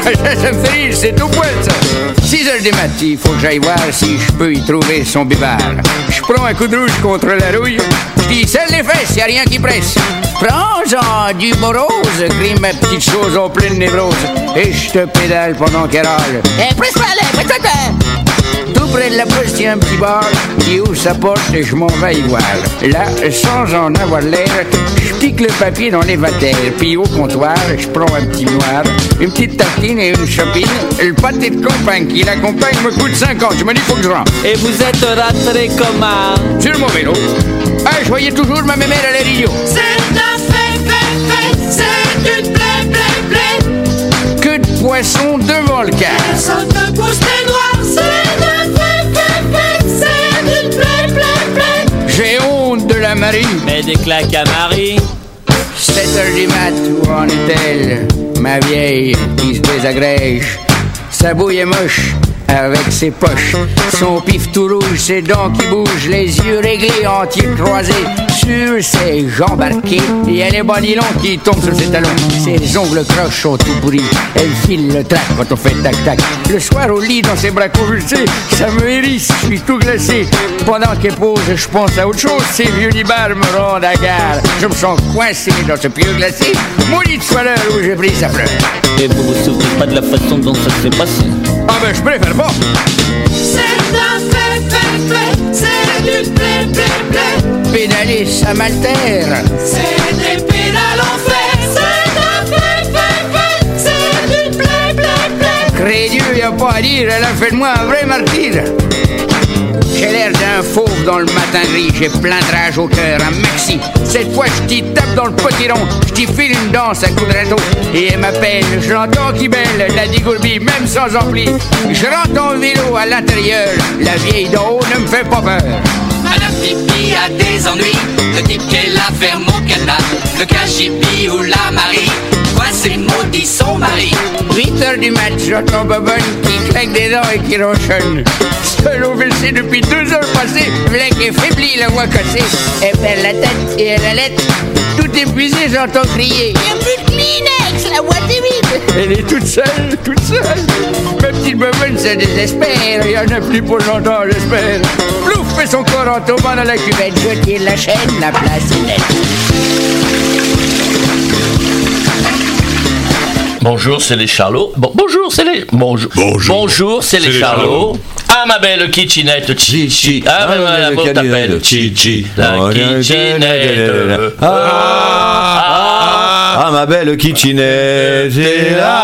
ça, ça me fait rire, c'est tout poil, ça. six heures du matin, il faut que j'aille voir si je peux y trouver son buvard. Je prends un coup de rouge contre la rouille. Je dis, serre les fesses, y a rien qui presse. Prends-en du morose, crie ma petite chose en pleine névrose. Et je te pédale pendant qu'elle râle. Eh, presse-toi, là, presse-toi. Tout près de la poste, y a un petit bar qui ouvre sa porte et je m'en vais y voir. Là, sans en avoir l'air, je pique le papier dans les vatères. Puis au comptoir, je prends un petit noir, une petite tartine et une chopine. Le pâté de campagne qui l'accompagne me coûte cinquante. Je me dis, faut que je rentre. Et vous êtes rentré comment? Sur mon vélo. Ah, je voyais toujours ma mémère à l'air idiot. C'est un fait, fait, fait, c'est une plaie, plaie, plaie. Que de poissons devant le car. Personne ne pousse les noirs, c'est un fait, fait, fait, c'est une plaie, plaie, plaie. J'ai honte de la marine. Mais des claques à Marie. sept heures du mat, où en est-elle? Ma vieille qui se désagrège. Sa bouille est moche avec ses poches, son pif tout rouge, ses dents qui bougent, les yeux réglés, entiers croisés sur ses jambes arquées. Et elle est bonilon qui tombe sur ses talons, ses ongles croches sont tout pourris. Elle file le trac quand on fait tac-tac. Le soir au lit dans ses bras convulsés, ça me hérisse, je suis tout glacé. Pendant qu'elle pose, je pense à autre chose, ces vieux libards me rendent à gare. Je me sens coincé dans ce pieu glacé, maudite soit l'heure où j'ai pris sa fleur. Et vous vous souvenez pas de la façon dont ça s'est passé? Ah ben je préfère pas. C'est un fait, fait, fait, c'est une plaie, plaie, plaie. Pédaler, ça m'altère. C'est des pédales en fer. C'est un fait, fait, fait, c'est une plaie, plaie, plaie. Crédieu, y a pas à dire, elle a fait de moi un vrai martyr. J'ai l'air d'un fauve dans le matin gris, j'ai plein de rage au cœur, un maxi. Cette fois, je t'y tape dans le potiron, je t'y file une danse à coups de râteau. Et elle m'appelle, je l'entends qui belle, la digourbie, même sans ampli. Je rentre en vélo à l'intérieur, la vieille d'en haut ne me fait pas peur. Madame Pipi a des ennuis, le type qu'elle a ferme au cadenas, le cachipi ou la Marie, coincé maudit son mari. huit heures du mat, j'entends Bobonne qui claque des dents et qui ronchonne. Seul au W C depuis deux heures passées, Vlec est faibli, la voix cassée. Elle perd la tête et elle allait. Tout épuisé, j'entends crier. Y'a plus de Kleenex, la boîte est vide. Elle est toute seule, toute seule. Ma petite Bobonne se désespère. Il y en a plus pour longtemps, j'espère. Plouf fait son corps en tombant dans la cuvette. Je tire la chaîne, la place est nette. Bonjour, c'est les Charlots. Bon, bonjour, c'est les. Bonjour. Bonjour, bonjour c'est les, les Charlots. Ah, ma belle kitchenette, Chichi. Ah, ma belle kitchenette, t'appelle Chichi. La kitchenette. Ah, ah, ah, ma belle kitchenette est là.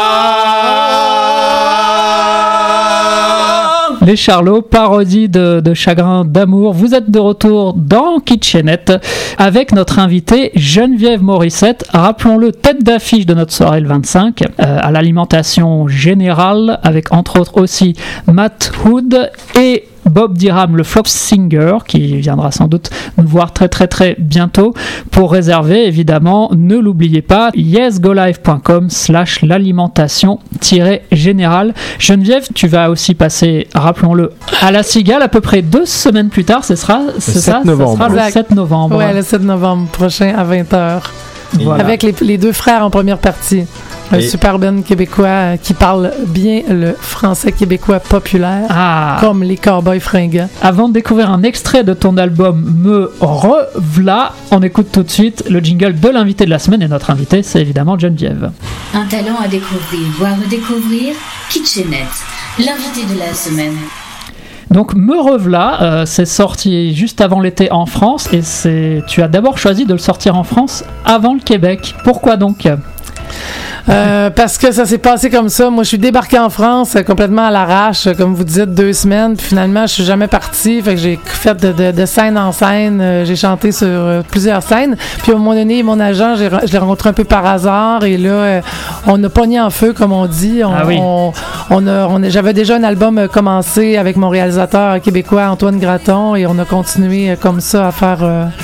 Les Charlots, parodie de, de Chagrin d'amour. Vous êtes de retour dans Kitchenette avec notre invitée Geneviève Morissette. Rappelons-le, tête d'affiche de notre soirée le vingt-cinq euh, à l'alimentation générale avec entre autres aussi Matt Hood et Bob Dyram, le flop singer, qui viendra sans doute nous voir très très très bientôt. Pour réserver, évidemment, ne l'oubliez pas, yesgolive.com slash l'alimentation générale. Geneviève, tu vas aussi passer, rappelons-le, à la Cigale à peu près deux semaines plus tard. Ce sera, c'est ça, ça sera le sept novembre. Ouais, le sept novembre prochain à vingt heures. Voilà. Avec les, les deux frères en première partie. Un et super band québécois qui parle bien le français québécois populaire, ah. comme les Cowboys fringants. Avant de découvrir un extrait de ton album Me Rev'là, on écoute tout de suite le jingle de l'invité de la semaine. Et notre invité, c'est évidemment Geneviève. Un talent à découvrir, voire redécouvrir, Kitchenette, l'invité de la semaine. Donc Me Rev'là, euh, c'est sorti juste avant l'été en France et c'est... tu as d'abord choisi de le sortir en France avant le Québec. Pourquoi donc ? Euh, parce que ça s'est passé comme ça. Moi, je suis débarquée en France euh, complètement à l'arrache, euh, comme vous dites, deux semaines. Puis finalement, je suis jamais partie. Fait que j'ai fait de, de, de scène en scène. Euh, j'ai chanté sur euh, plusieurs scènes. Puis à un moment donné, mon agent, j'ai, je l'ai rencontré un peu par hasard. Et là, euh, on a pogné en feu, comme on dit. On, ah oui. on, on a, on a, j'avais déjà un album commencé avec mon réalisateur québécois Antoine Graton. Et on a continué euh, comme ça à faire... Euh,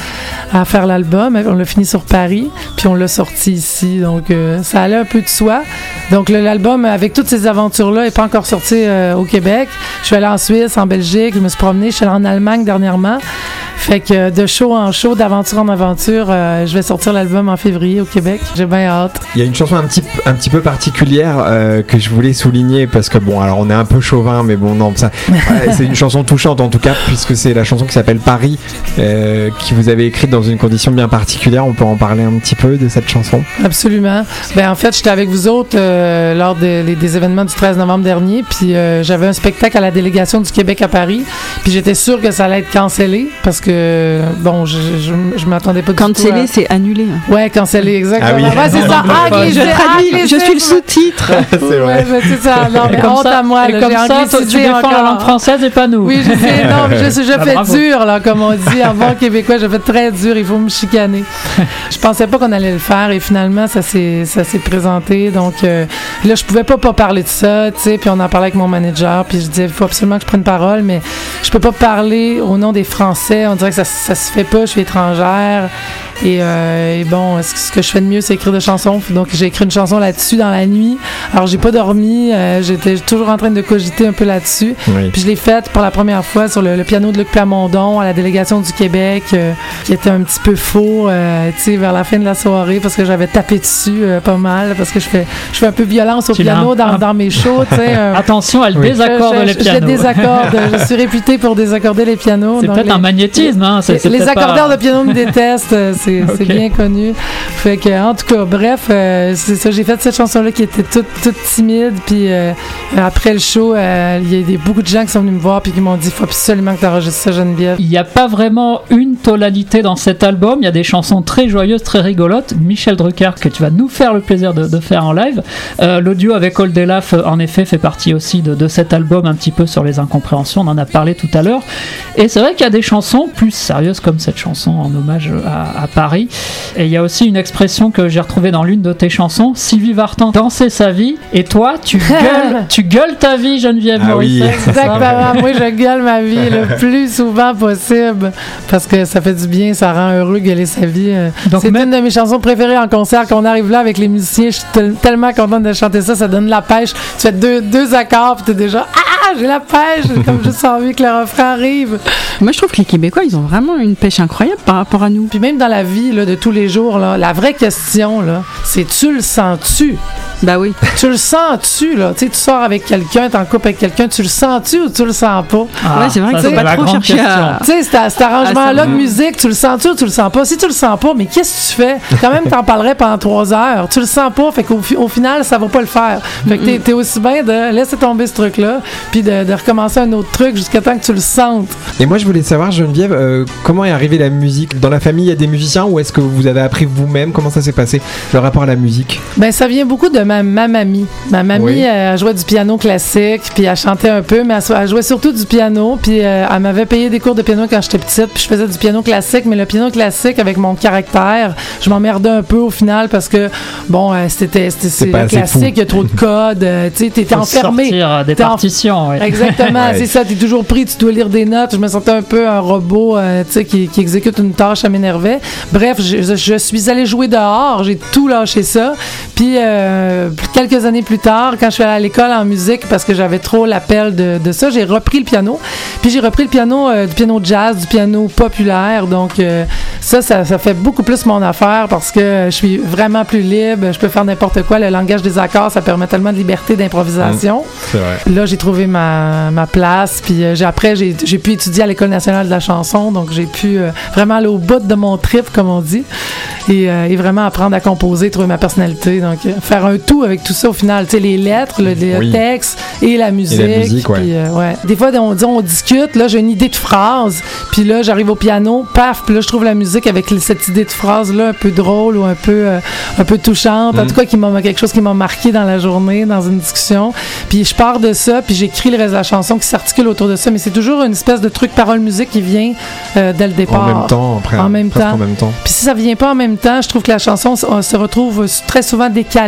à faire l'album. On l'a fini sur Paris, puis on l'a sorti ici. Donc, euh, ça allait un peu de soi. Donc, le, l'album, avec toutes ces aventures-là, n'est pas encore sorti euh, au Québec. Je suis allée en Suisse, en Belgique, je me suis promenée, je suis allée en Allemagne dernièrement. Fait que de show en show, d'aventure en aventure, euh, je vais sortir l'album en février au Québec. J'ai bien hâte. Il y a une chanson un petit, un petit peu particulière euh, que je voulais souligner parce que bon, alors on est un peu chauvin, mais bon, non, ça, ouais, c'est une chanson touchante en tout cas, puisque c'est la chanson qui s'appelle Paris, euh, qui vous avez écrite dans une condition bien particulière. On peut en parler un petit peu de cette chanson? Absolument. Ben en fait, j'étais avec vous autres euh, lors de, les, des événements du treize novembre dernier, puis euh, j'avais un spectacle à la délégation du Québec à Paris, puis j'étais sûre que ça allait être cancellé parce que bon, je, je, je m'attendais pas du cancellé, tout. Cancellé, à... c'est annulé. Ouais, cancellé, exactement. Ah oui. Ouais, c'est ça. Ah, je traduis, je suis le sous-titre. c'est vrai. Ouais, c'est ça. Non, mais honte à moi. Et là, comme j'ai ça, toi, tu défends la langue française et pas nous. Oui, je sais. Non, mais je, je ah, fais bravo. dur, là, comme on dit. En bon québécois, je fais très dur. Il faut me chicaner. Je pensais pas qu'on allait le faire et finalement, ça s'est, ça s'est présenté. Donc euh, là, je pouvais pas pas parler de ça, tu sais. Puis on en parlait avec mon manager. Puis je disais, il faut absolument que je prenne parole, mais je peux pas parler au nom des Français. On dirait que ça, ça se fait pas. Je suis étrangère. Et, euh, et bon, ce que je fais de mieux, c'est écrire des chansons. Donc, j'ai écrit une chanson là-dessus dans la nuit. Alors, j'ai pas dormi. Euh, j'étais toujours en train de cogiter un peu là-dessus. Oui. Puis, je l'ai faite pour la première fois sur le, le piano de Luc Plamondon à la délégation du Québec, euh, qui était un petit peu faux, euh, tu sais, vers la fin de la soirée, parce que j'avais tapé dessus euh, pas mal, parce que je fais, je fais un peu violence au Tu piano l'as- dans, dans mes shows, tu sais. euh, Attention, elle oui. désaccorde je, je, les je, pianos. Je désaccorde. Je suis réputée pour désaccorder les pianos. C'est Donc, peut-être les- un magnétisme, hein. C'est, les, c'est les peut-être accordeurs pas... de piano me détestent, euh, c'est, Ok. c'est bien connu. Fait que, en tout cas, bref, euh, c'est ça. J'ai fait cette chanson-là qui était toute, toute timide. Puis euh, après le show, euh, il y a des, beaucoup de gens qui sont venus me voir puis qui m'ont dit, il faut absolument que tu enregistres ça, Geneviève. Il n'y a pas vraiment une tonalité dans cet album. Il y a des chansons très joyeuses, très rigolotes. Michel Drucker, que tu vas nous faire le plaisir de, de faire en live. Euh, l'audio avec All Day Laugh, en effet, fait partie aussi de, de cet album, un petit peu sur les incompréhensions. On en a parlé tout à l'heure. Et c'est vrai qu'il y a des chansons plus sérieuses, comme cette chanson en hommage à, à Paris. Et il y a aussi une expression que j'ai retrouvée dans l'une de tes chansons. Sylvie Vartan dansait sa vie. Et toi, tu gueules, tu gueules ta vie, Geneviève Ah oui. Morisset. c'est ça? Exactement. Moi, je gueule ma vie le plus souvent possible parce que ça fait du bien, ça rend heureux gueuler sa vie. Euh, Donc, c'est même- une de mes chansons préférées en concert. Quand on arrive là avec les musiciens, je suis tel- tellement contente de chanter ça. Ça donne la pêche. Tu fais deux, deux accords, puis t'es déjà ah, j'ai la pêche. J'ai comme juste envie que le refrain arrive. Moi, je trouve que les Québécois, ils ont vraiment une pêche incroyable par rapport à nous. Puis même dans la vie là, de tous les jours, là, la vraie question, là, c'est tu le sens-tu? Bah oui. Tu le sens-tu, là? Tu sais, tu sors avec quelqu'un, t'es en couple avec quelqu'un, tu le sens-tu ou tu le sens pas? Ah, Ouais, c'est vrai ça, qu'il faut c'est pas la trop grande chercher question. à... Tu sais, cet, cet arrangement-là Ah, ça, de musique, tu le sens-tu ou tu le sens pas? Si tu le sens pas, mais qu'est-ce que tu fais? Quand même, t'en parlerais pendant trois heures. Tu le sens pas, fait qu'au fi- au final, ça va pas le faire. Fait que t'es, t'es aussi bien de laisser tomber ce truc-là, puis de, de recommencer un autre truc jusqu'à temps que tu le sentes. Et moi, je voulais savoir, Geneviève, euh, comment est arrivée la musique? Dans la famille, il y a des musiciens ou est-ce que vous avez appris vous-même? Comment ça s'est passé, le rapport à la musique? Ben, ça vient beaucoup de ma, ma mamie. Ma mamie, Oui. euh, elle jouait du piano classique, puis elle chantait un peu, mais elle, elle jouait surtout du piano, puis euh, elle m'avait payé des cours de piano quand j'étais petite, puis je faisais du piano classique, mais le piano classique, avec mon caractère, je m'emmerdais un peu au final parce que, bon, euh, c'était, c'était c'est pas le assez classique, fou. il y a trop de codes, euh, tu sais, t'étais Faut enfermé. sortir euh, des T'es en- partitions. ouais. Exactement, Ouais. c'est ça, t'es toujours pris, tu dois lire des notes. Je me sentais un peu un robot, euh, tu sais, qui, qui exécute une tâche, ça m'énervait. Bref, je, je- je suis allée jouer dehors, j'ai tout lâché ça. Puis euh, quelques années plus tard, quand je suis allée à l'école en musique, parce que j'avais trop l'appel de, de ça, j'ai repris le piano. Puis j'ai repris le piano, euh, du piano jazz, du piano populaire. Donc euh, ça, ça, ça fait beaucoup plus mon affaire parce que je suis vraiment plus libre. Je peux faire n'importe quoi. Le langage des accords, ça permet tellement de liberté d'improvisation. C'est vrai. Là, j'ai trouvé ma, ma place. Puis euh, j'ai, après, j'ai, j'ai pu étudier à l'École nationale de la chanson. Donc, j'ai pu euh, vraiment aller au bout de mon trip, comme on dit. Et, euh, et vraiment apprendre à composer, trouver ma personnalité. Donc, euh, faire un tout avec tout ça au final. Tu sais, les lettres, le, le Oui. texte et la musique. Et la musique, ouais. Puis, euh, ouais. Des fois, on dit, on discute. Là, j'ai une idée de phrase. Puis là, j'arrive au piano. Paf! Puis là, je trouve la musique avec les- cette idée de phrase-là un peu drôle ou un peu, euh, un peu touchante. En Mm. tout cas, qui m'a, quelque chose qui m'a marqué dans la journée, dans une discussion. Puis je pars de ça, puis j'écris le reste de la chanson qui s'articule autour de ça. Mais c'est toujours une espèce de truc parole-musique qui vient euh, dès le départ. En même temps, après, En même presque temps. en même temps. Puis si ça vient pas en même temps, je trouve que la chanson s- se retrouve très souvent décalée.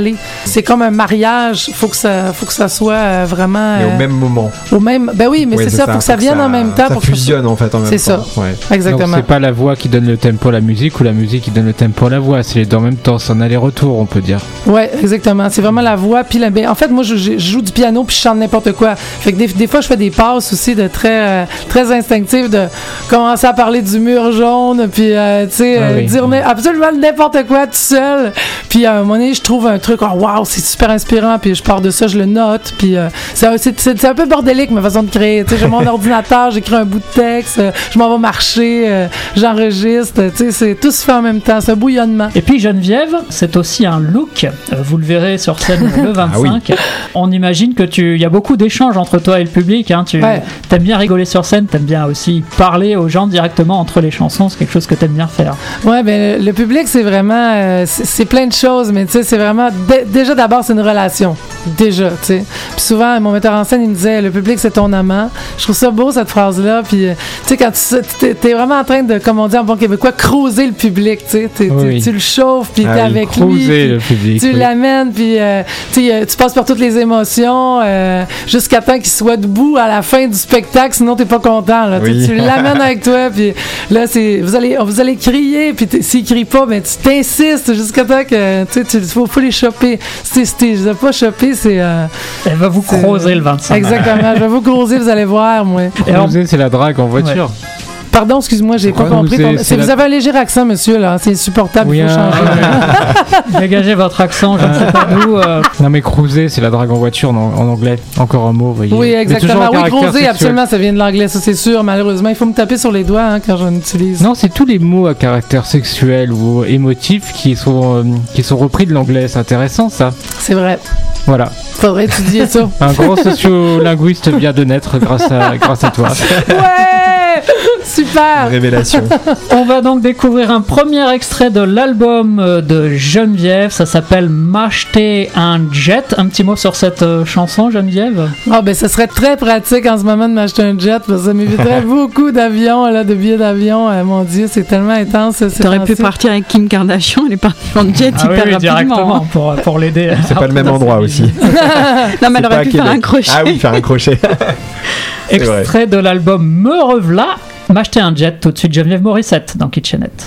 c'est comme un mariage. Faut que ça, faut que ça soit euh, vraiment. Mais euh, au même moment. Au même. Ben oui, mais Oui, c'est c'est ça. ça, Faut que ça faut que vienne ça- en même temps. ça pour que fusionne, en fait, en même C'est temps. ça. Ouais. Exactement. Donc c'est pas la voix qui donne le tempo à la musique ou la musique qui donne le tempo à la voix, c'est les deux en même temps, c'est en aller-retour, on peut dire. Ouais, exactement. C'est vraiment la voix. Puis la, ben, en fait, moi, je, je joue du piano puis je chante n'importe quoi. Fait que des, des fois, je fais des passes aussi de très, euh, très instinctives de commencer à parler du mur jaune, puis euh, tu sais, Ah euh, oui. dire n- absolument n'importe quoi tout seul. Puis à un moment donné, je trouve un truc, oh wow, c'est super inspirant. Puis je pars de ça, je le note. Puis euh, c'est, c'est, c'est, c'est un peu bordélique ma façon de créer. Tu sais, j'ai mon ordinateur, j'écris un bout de texte, euh, je m'en vais marcher, euh, j'enregistre. Tu sais, c'est tout se fait en même temps. C'est un bouillonnement. Et puis Geneviève, c'est aussi un look. Euh, Vous le verrez sur scène le vingt-cinq. On imagine que tu, il y a beaucoup d'échanges entre toi et le public. Hein. Tu Ouais. aimes bien rigoler sur scène, t'aimes bien aussi parler aux gens directement entre les chansons. C'est quelque chose que t'aimes bien faire. Ouais, ben le, le public, c'est vraiment, euh, c'est, c'est plein de choses, mais tu sais, c'est vraiment, dé- déjà d'abord, c'est une relation, déjà, tu sais. Puis souvent, mon metteur en scène, il me disait, le public, c'est ton amant. Je trouve ça beau, cette phrase-là, puis euh, tu sais, quand tu t'es, t'es vraiment en train de, comme on dit en bon québécois, creuser le public, tu sais, T'es- t'es- Oui. tu le chauffes, puis Ah t'es oui, avec cruiser lui, le puis public, tu oui. l'amènes, puis euh, tu sais, euh, tu passes par toutes les émotions, euh, jusqu'à temps qu'il soit debout à la fin du spectacle, sinon t'es pas content, là. Tu sais, Oui. Tu l'amènes avec toi, puis là, c'est, vous allez, vous allez crier, puis t'es- s'il crie pas, ben tu t'insistes jusqu'à temps que, tu sais, tu faut, faut les choper. Si si tu les as pas chopés, c'est. euh, Elle va vous c'est- creuser le vingt-cinq. Exactement, je vais vous creuser, vous allez voir, moi. Et alors- Cruiser, c'est la drague en voiture. Pardon, excuse-moi, j'ai pas quoi, compris. nous, ton- c'est- c'est- c'est vous la- avez un léger accent, monsieur, là. C'est insupportable, il Oui, faut hein, changer. Dégagez votre accent, je ne sais pas d'où. euh, Non mais cruiser, c'est la drague en voiture en, en anglais. Encore un mot, vous voyez. Oui, Mais toujours exactement. un Oui, caractère creuser, sexuel. absolument, ça vient de l'anglais, ça c'est sûr. Malheureusement, il faut me taper sur les doigts hein, quand j'en utilise. Non, c'est tous les mots à caractère sexuel ou émotif qui sont, euh, qui sont repris de l'anglais. C'est intéressant ça. C'est vrai. Voilà. Faudrait étudier ça. Un grand sociolinguiste vient de naître grâce à, grâce à toi. Ouais! Super! Révélation. On va donc découvrir un premier extrait de l'album euh, de Geneviève. Ça s'appelle M'acheter un jet. Un petit mot sur cette euh, chanson, Geneviève? Ah ben ça serait très pratique en ce moment de m'acheter un jet parce que ça m'éviterait beaucoup d'avions, là, de billets d'avion. Euh, mon Dieu, c'est tellement intense. C'est T'aurais pu partir avec Kim Kardashian, elle est partie en jet Ah oui, hyper oui, rapidement. directement hein. pour, pour l'aider. C'est pas le même endroit aussi. Non, mais C'est elle pas aurait à pu faire Québec. un crochet. Ah oui, faire un crochet. C'est vrai. Extrait de l'album Me Rev'là. M'acheter un jet, tout de suite Geneviève Morissette dans Kitchenette.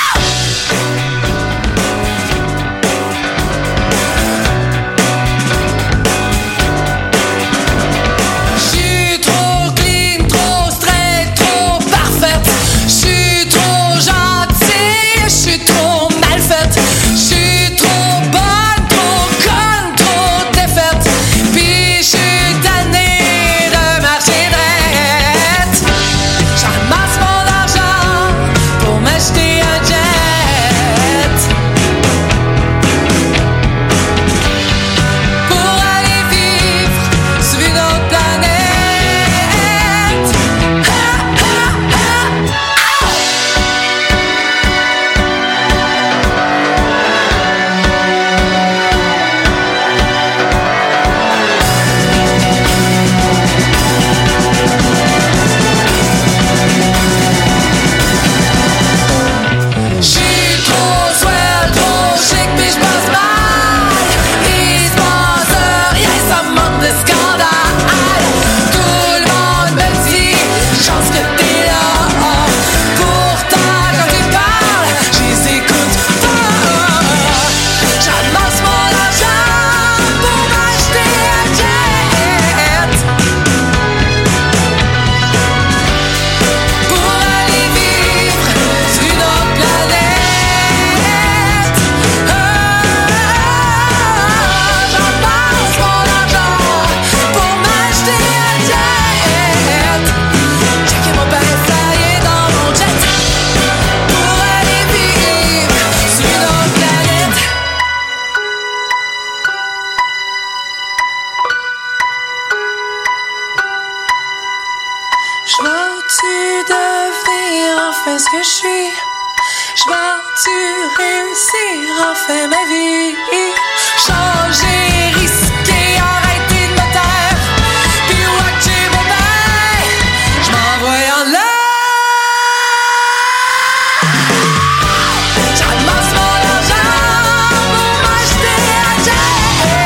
J'suis trop clean, trop straight, trop parfaite. J'suis trop gentille, j'suis trop mal faite. J'suis trop bonne, trop conne, trop défaite. Puis j'suis tannée de marcher drette. J'ramasse mon argent pour m'acheter un jet. Pour aller vivre sur une autre planète. Ah, ah, ah. J'suis trop swell, trop chic, puis j'passe mal. Il se passe rien, ça manque de scandale. Tout le monde me dit, chance que t'es là. Pourtant, quand tu parles, j'les écoute pas. J'amasse mon argent pour m'acheter un jet. Pour aller vivre sur une autre planète. Ah, j'embrasse mon argent pour m'acheter un jet. Checker mon père dans mon jet. Pour aller vivre sur une autre planète. J'vais-tu devenir enfin ce que je suis? J'vais-tu réussir enfin ma vie? Changer, risquer, arrêter de me taire. Puis watcher mon bain, j'm'envoie en l'air. J'ramasse mon argent pour m'acheter un jet.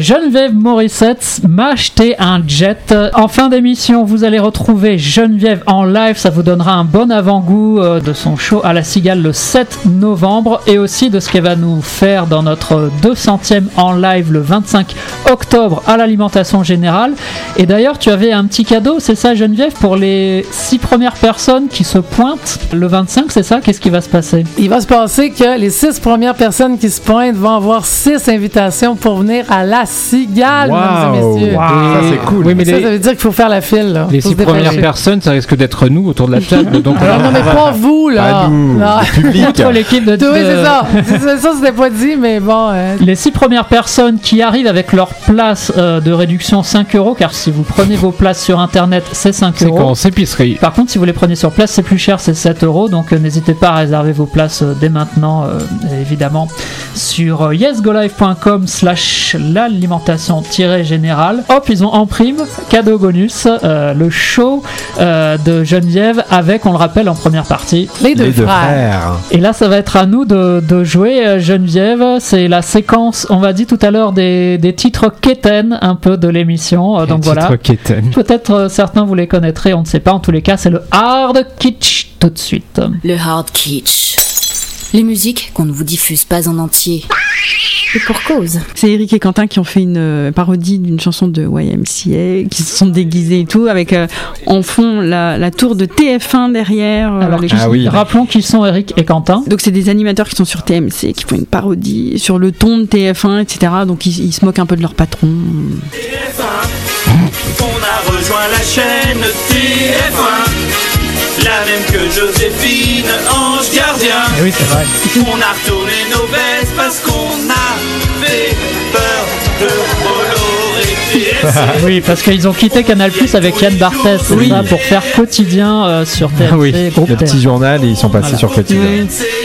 Geneviève Morissette m'a acheté un jet. En fin d'émission, vous allez retrouver Geneviève en live. Ça vous donnera un bon avant-goût euh, de son show à la Cigale le sept novembre et aussi de ce qu'elle va nous faire dans notre deux centième en live le vingt-cinq octobre à l'Alimentation Générale. Et d'ailleurs, tu avais un petit cadeau, c'est ça Geneviève, pour les six premières personnes qui se pointent le vingt-cinq, c'est ça? Qu'est-ce qui va se passer? Il va se passer que les six premières personnes qui se pointent vont avoir six invitations pour venir à la Cigale, wow, mesdames et messieurs. Wow. Ça, c'est cool. Oui, mais ça, les, ça veut dire qu'il faut faire la file. Là. Les faut six premières personnes, ça risque d'être nous autour de la table. Donc Alors, non, mais pas vous, là. Pas nous, non. le public. Contre l'équipe de... Oui, c'est ça. C'est ça, ça c'était pas dit, mais bon. Euh... Les six premières personnes qui arrivent avec leur place euh, de réduction cinq euros, car si vous prenez vos places sur Internet, c'est cinq euros. C'est quand c'est épicerie. Par contre, si vous les prenez sur place, c'est plus cher, c'est sept euros. Donc, euh, n'hésitez pas à réserver vos places euh, dès maintenant, euh, évidemment, sur euh, yesgolive.com slash l'alimentation générale. Hop, ils ont en prime, cadeau bonus, euh, le show euh, de Geneviève avec, on le rappelle, en première partie, les deux, les deux frères. frères. Et là, ça va être à nous de, de jouer, euh, Geneviève. C'est la séquence, on va dire tout à l'heure, des, des titres quétaines, un peu de l'émission. Euh, donc voilà. Quétaines. Peut-être euh, certains vous les connaîtrez, on ne sait pas. En tous les cas, c'est le hard kitsch tout de suite. Le hard kitsch. Les musiques qu'on ne vous diffuse pas en entier. Et pour cause. C'est Eric et Quentin qui ont fait une euh, parodie d'une chanson de Y M C A, qui se sont déguisés et tout, avec euh, en fond la, la tour de T F un derrière. Euh, Alors, les ah oui. rappelons qui sont Eric et Quentin. Donc c'est des animateurs qui sont sur T M C, qui font une parodie sur le ton de T F un, et cetera. Donc ils, ils se moquent un peu de leur patron. T F un, on a rejoint la chaîne T F un, la même que Joséphine, ange gardien. Et oui, c'est vrai. On a retourné nos vestes parce qu'on avait peur de Bolloré. Oui, parce qu'ils ont quitté Canal Plus avec Yann Barthès, c'est Oui. ça, pour faire quotidien euh, sur T M C, Ah oui, groupe le T M C. petit journal et ils sont passés Voilà. sur quotidien. Il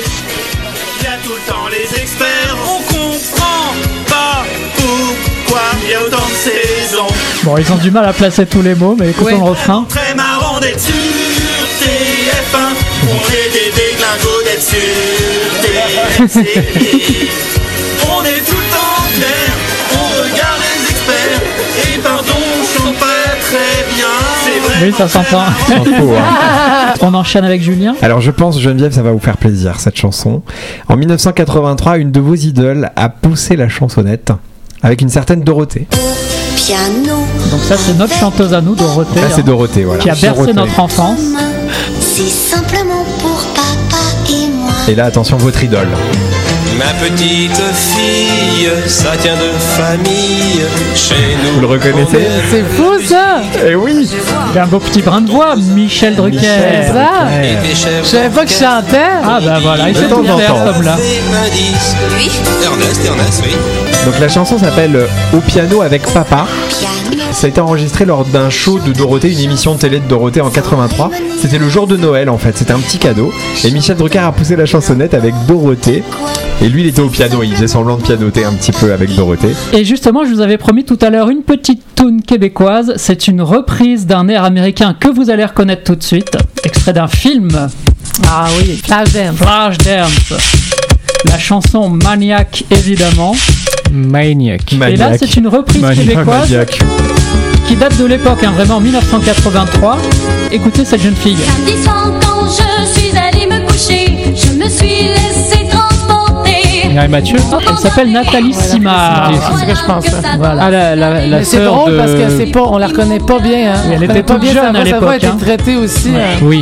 y a tout le temps les experts, on comprend pas pourquoi il y a autant de saisons. Bon, ils ont du mal à placer tous les mots, mais écoutons Ouais. le refrain. Très marrant d'être sur T F un, on est des déglingos d'être sur T M C. On est tout le temps clair, on regarde les experts, et pardon, je chante pas très bien. C'est vrai. Oui, ça s'entend. S'en fout, hein. On enchaîne avec Julien. Alors je pense, Geneviève, ça va vous faire plaisir cette chanson. En mille neuf cent quatre-vingt-trois, une de vos idoles a poussé la chansonnette avec une certaine Dorothée. Piano, Donc ça, c'est notre chanteuse à nous, Dorothée, Là, c'est hein, Dorothée, voilà. qui a bercé Dorothée. notre enfance. c'est simplement pour papa et moi. Et là, attention, votre idole. Ma petite fille, ça tient de famille chez nous. Vous le reconnaissez? C'est fou, ça! Eh oui. Il a un beau petit brin de voix, Michel Drucker. Michel. C'est ça! Et tes chèvres Je savais pas qu'il chantait! Ah bah voilà, il De fait temps tout en faire temps. comme là. indices. Oui, Ernest, Ernest, oui. Donc la chanson s'appelle euh, Au piano avec papa. piano, Ça a été enregistré lors d'un show de Dorothée, une émission de télé de Dorothée en quatre-vingt-trois. C'était le jour de Noël en fait, c'était un petit cadeau. Et Michel Drucker a poussé la chansonnette avec Dorothée. Et lui il était au piano, il faisait semblant de pianoter un petit peu avec Dorothée. Et justement, je vous avais promis tout à l'heure une petite toune québécoise. C'est une reprise d'un air américain que vous allez reconnaître tout de suite. Extrait d'un film, Ah oui, Flashdance. Flashdance. La chanson Maniac, évidemment. Maniac. Et là, c'est une reprise québécoise Maniac. qui date de l'époque, hein, vraiment mille neuf cent quatre-vingt-trois. Écoutez cette jeune fille. Samedi soir, quand je suis allée me coucher, je me suis laissée transporter. Mireille Mathieu. Elle s'appelle Nathalie Simard. C'est ce que je pense. hein. Voilà. Ah, la, la, la Mais c'est sœur drôle de... parce que c'est pas, on la reconnaît pas bien. Hein. Oui, elle On était connaît pas toute bien jeune sa à voix, sa l'époque, voix a été hein. traitée aussi. hein. Oui.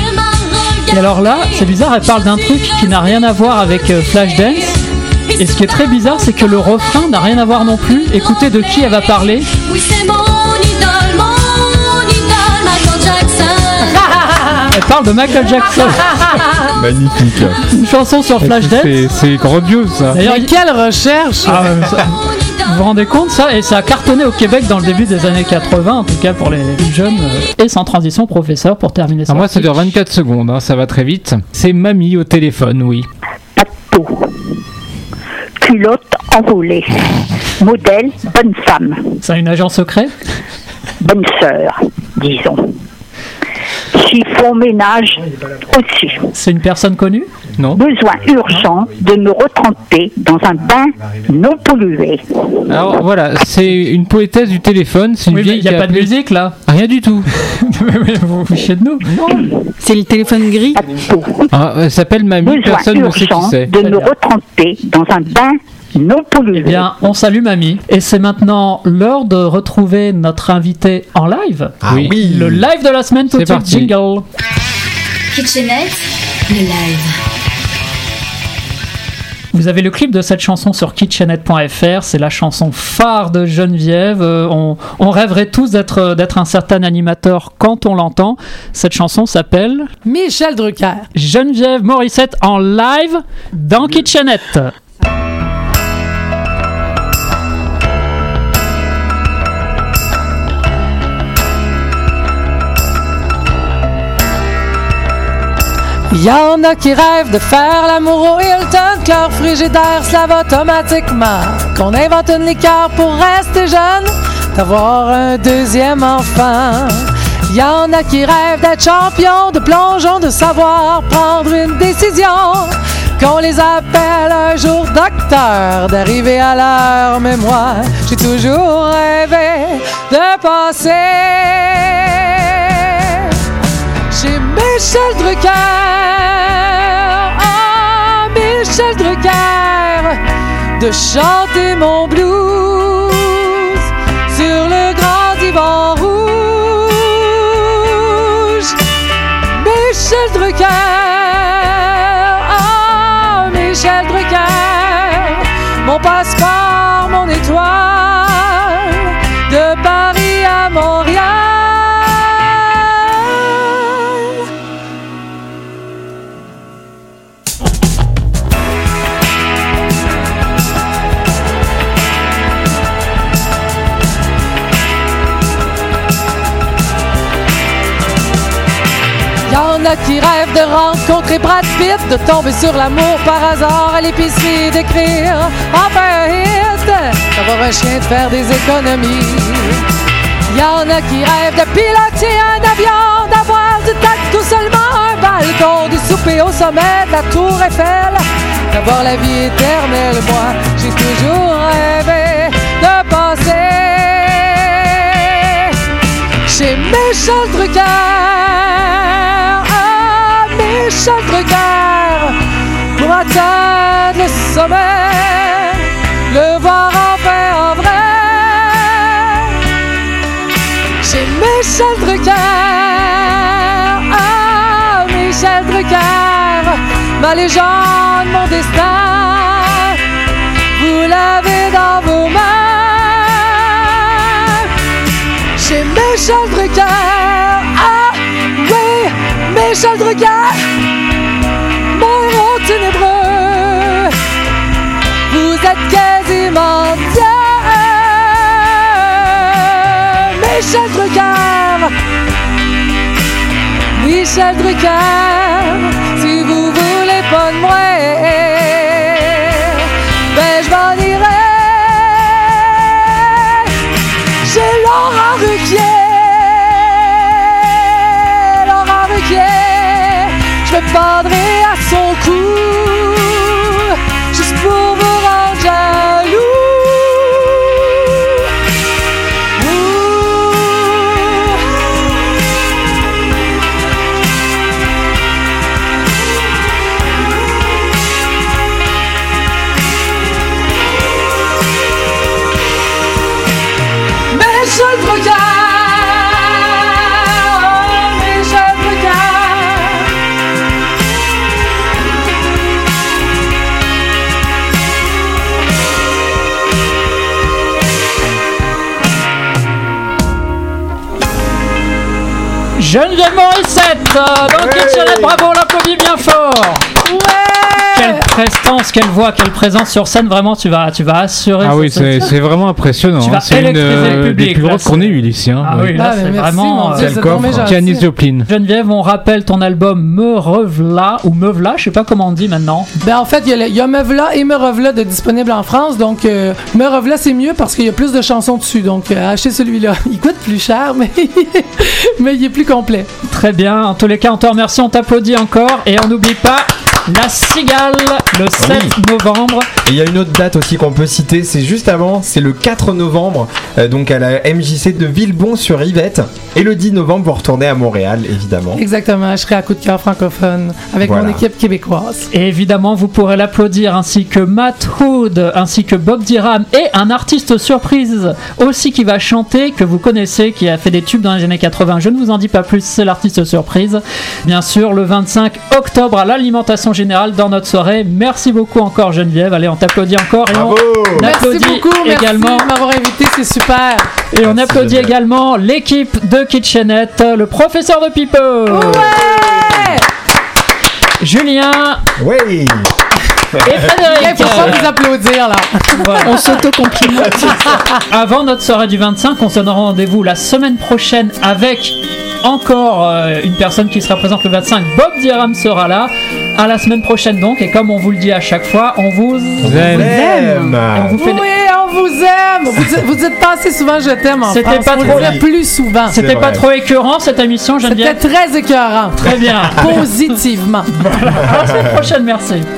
Et alors là, c'est bizarre, elle parle d'un truc qui n'a rien à voir avec euh, Flashdance. Et ce qui est très bizarre, c'est que le refrain n'a rien à voir non plus. Écoutez de qui elle va parler. Oui, c'est mon idole, mon idole, Michael Jackson. Elle parle de Michael Jackson. Magnifique. Une chanson sur Flashdance. C'est, c'est grandiose ça. D'ailleurs, Mais il- quelle recherche! Ah, ouais, ça- vous vous rendez compte ça? Et ça a cartonné au Québec dans le début des années quatre-vingts, en tout cas pour les jeunes. euh, Et sans transition, professeur, pour terminer ça. Alors moi ça dure vingt-quatre secondes, hein, ça va très vite. C'est mamie au téléphone, oui. Culotte enroulée. Modèle, bonne femme. C'est un agent secret? Bonne sœur, disons. qui font ménage aussi. C'est une personne connue? Non. Besoin urgent de me retremper dans un bain non pollué. Alors voilà, c'est une poétesse du téléphone. C'est une Oui, mais vieille il n'y a qui pas de appelé- musique là. Rien du tout. Vous vous fichez de nous? Non. C'est le téléphone gris. Ah, elle s'appelle Mamie, Besoin personne ne sait qui urgent c'est. de me retremper dans un bain non pollué. Eh bien, on salue Mamie. Et c'est maintenant l'heure de retrouver notre invité en live. Ah oui. oui. Le live de la semaine, tout de C'est suite, parti. jingle. Kitchenette, le live. Vous avez le clip de cette chanson sur kitchenette point f r, c'est la chanson phare de Geneviève. Euh, on, on rêverait tous d'être, d'être un certain animateur quand on l'entend. Cette chanson s'appelle Michel Drucker. Geneviève Morissette en live dans Kitchenette. Il y en a qui rêvent de faire l'amour au Hilton, que leur frigidaire se lave automatiquement, qu'on invente une liqueur pour rester jeune, d'avoir un deuxième enfant. Il y en a qui rêvent d'être champions de plongeon, de savoir prendre une décision, qu'on les appelle un jour docteur, d'arriver à l'heure. Mais moi, j'ai toujours rêvé de passer chez Michel Drucker. Ah, Michel Drucker, de chanter mon blues sur le grand divan rouge. Michel Drucker, ah, Michel Drucker, mon passeport, mon étoile, de Paris à Montréal. Y'en a qui rêvent de rencontrer Brad Pitt, de tomber sur l'amour par hasard à l'épicerie, d'écrire enfin un hit, d'avoir un chien, de faire des économies. Y'en a qui rêvent de piloter un avion, d'avoir du tact ou seulement un balcon, de souper au sommet de la tour Eiffel, d'avoir la vie éternelle. Moi, j'ai toujours rêvé de passer chez Michel Drucker. Michel Drucker, pour atteindre le sommet, le voir enfin en vrai. Chez Michel Drucker, ah, Michel Drucker, ma légende, mon destin, vous l'avez dans vos mains. Chez Michel Drucker, ah, oui, Michel Drucker, mon héros ténébreux, vous êtes quasiment Dieu. Michel Drucker, Michel Drucker, si vous voulez pas de moi, ben je m'en irai chez Laurent Ruquier. Je me pendrai à son cou, juste pour vous rendre jaloux. Michel Drucker, Geneviève Morissette, euh, dans Kitchenette, bravo, on l'applaudit bien fort. Ouais! Quelle prestance, quelle voix, quelle présence sur scène, vraiment tu vas, tu vas assurer. Ah oui, c'est, c'est vraiment impressionnant. Tu vas hein. C'est une électriser le euh, public, des plus là, grandes c'est- qu'on ait eues ici. Hein. Ah oui, là Ah, c'est mais merci, vraiment. mon Dieu, Quel c'est coffre. tombé gentil. Janis Joplin. Geneviève, on rappelle ton album Me Rev'la ou Me V'la, je sais pas comment on dit maintenant. Ben en fait, il y a, le- il y a Me V'la et Me Rev'la de disponible en France. Donc, euh, Me Rev'la, c'est mieux parce qu'il y a plus de chansons dessus. Donc, euh, achetez celui-là. Il coûte plus cher, mais, mais il est plus complet. Très bien, en tous les cas, on te remercie, on t'applaudit encore et on n'oublie pas La Cigale le sept novembre. Et il y a une autre date aussi qu'on peut citer, c'est juste avant, c'est le quatre novembre, euh, donc à la M J C de Villebon-sur-Yvette. Et le dix novembre, vous retournez à Montréal, évidemment. Exactement. Je serai à Coup de cœur francophone avec Voilà. mon équipe québécoise. Et évidemment, vous pourrez l'applaudir ainsi que Matt Hood, ainsi que Bob Dyram et un artiste surprise aussi qui va chanter, que vous connaissez, qui a fait des tubes dans les années quatre-vingts. Je ne vous en dis pas plus, c'est l'artiste surprise. Bien sûr, le vingt-cinq octobre à l'Alimentation Générale dans notre soirée. Merci beaucoup encore Geneviève. Allez, on t'applaudit encore et Bravo. on Merci applaudit beaucoup. Merci également. de m'avoir invité. C'est super. Et on Merci, applaudit Geneviève. également l'équipe de Kitchenette, le professeur de Pipo, Ouais! Julien Oui. et Il Frédéric. faut pas vous applaudir là. Voilà. On s'auto-complimente. Avant notre soirée du vingt-cinq, on se donne rendez-vous la semaine prochaine avec encore euh, une personne qui sera présente le vingt-cinq. Bob Dyram sera là. À la semaine prochaine donc, et comme on vous le dit à chaque fois, on vous aime. Aime. Et on vous fait des- Oui, on vous aime. Vous, dites- vous dites pas assez souvent je t'aime en C'était France. pas Faut trop- le dire plus souvent. C'était C'est pas vrai. trop écœurant cette émission, C'était Geneviève? très écœurant. Très bien. Positivement. À la semaine prochaine, merci.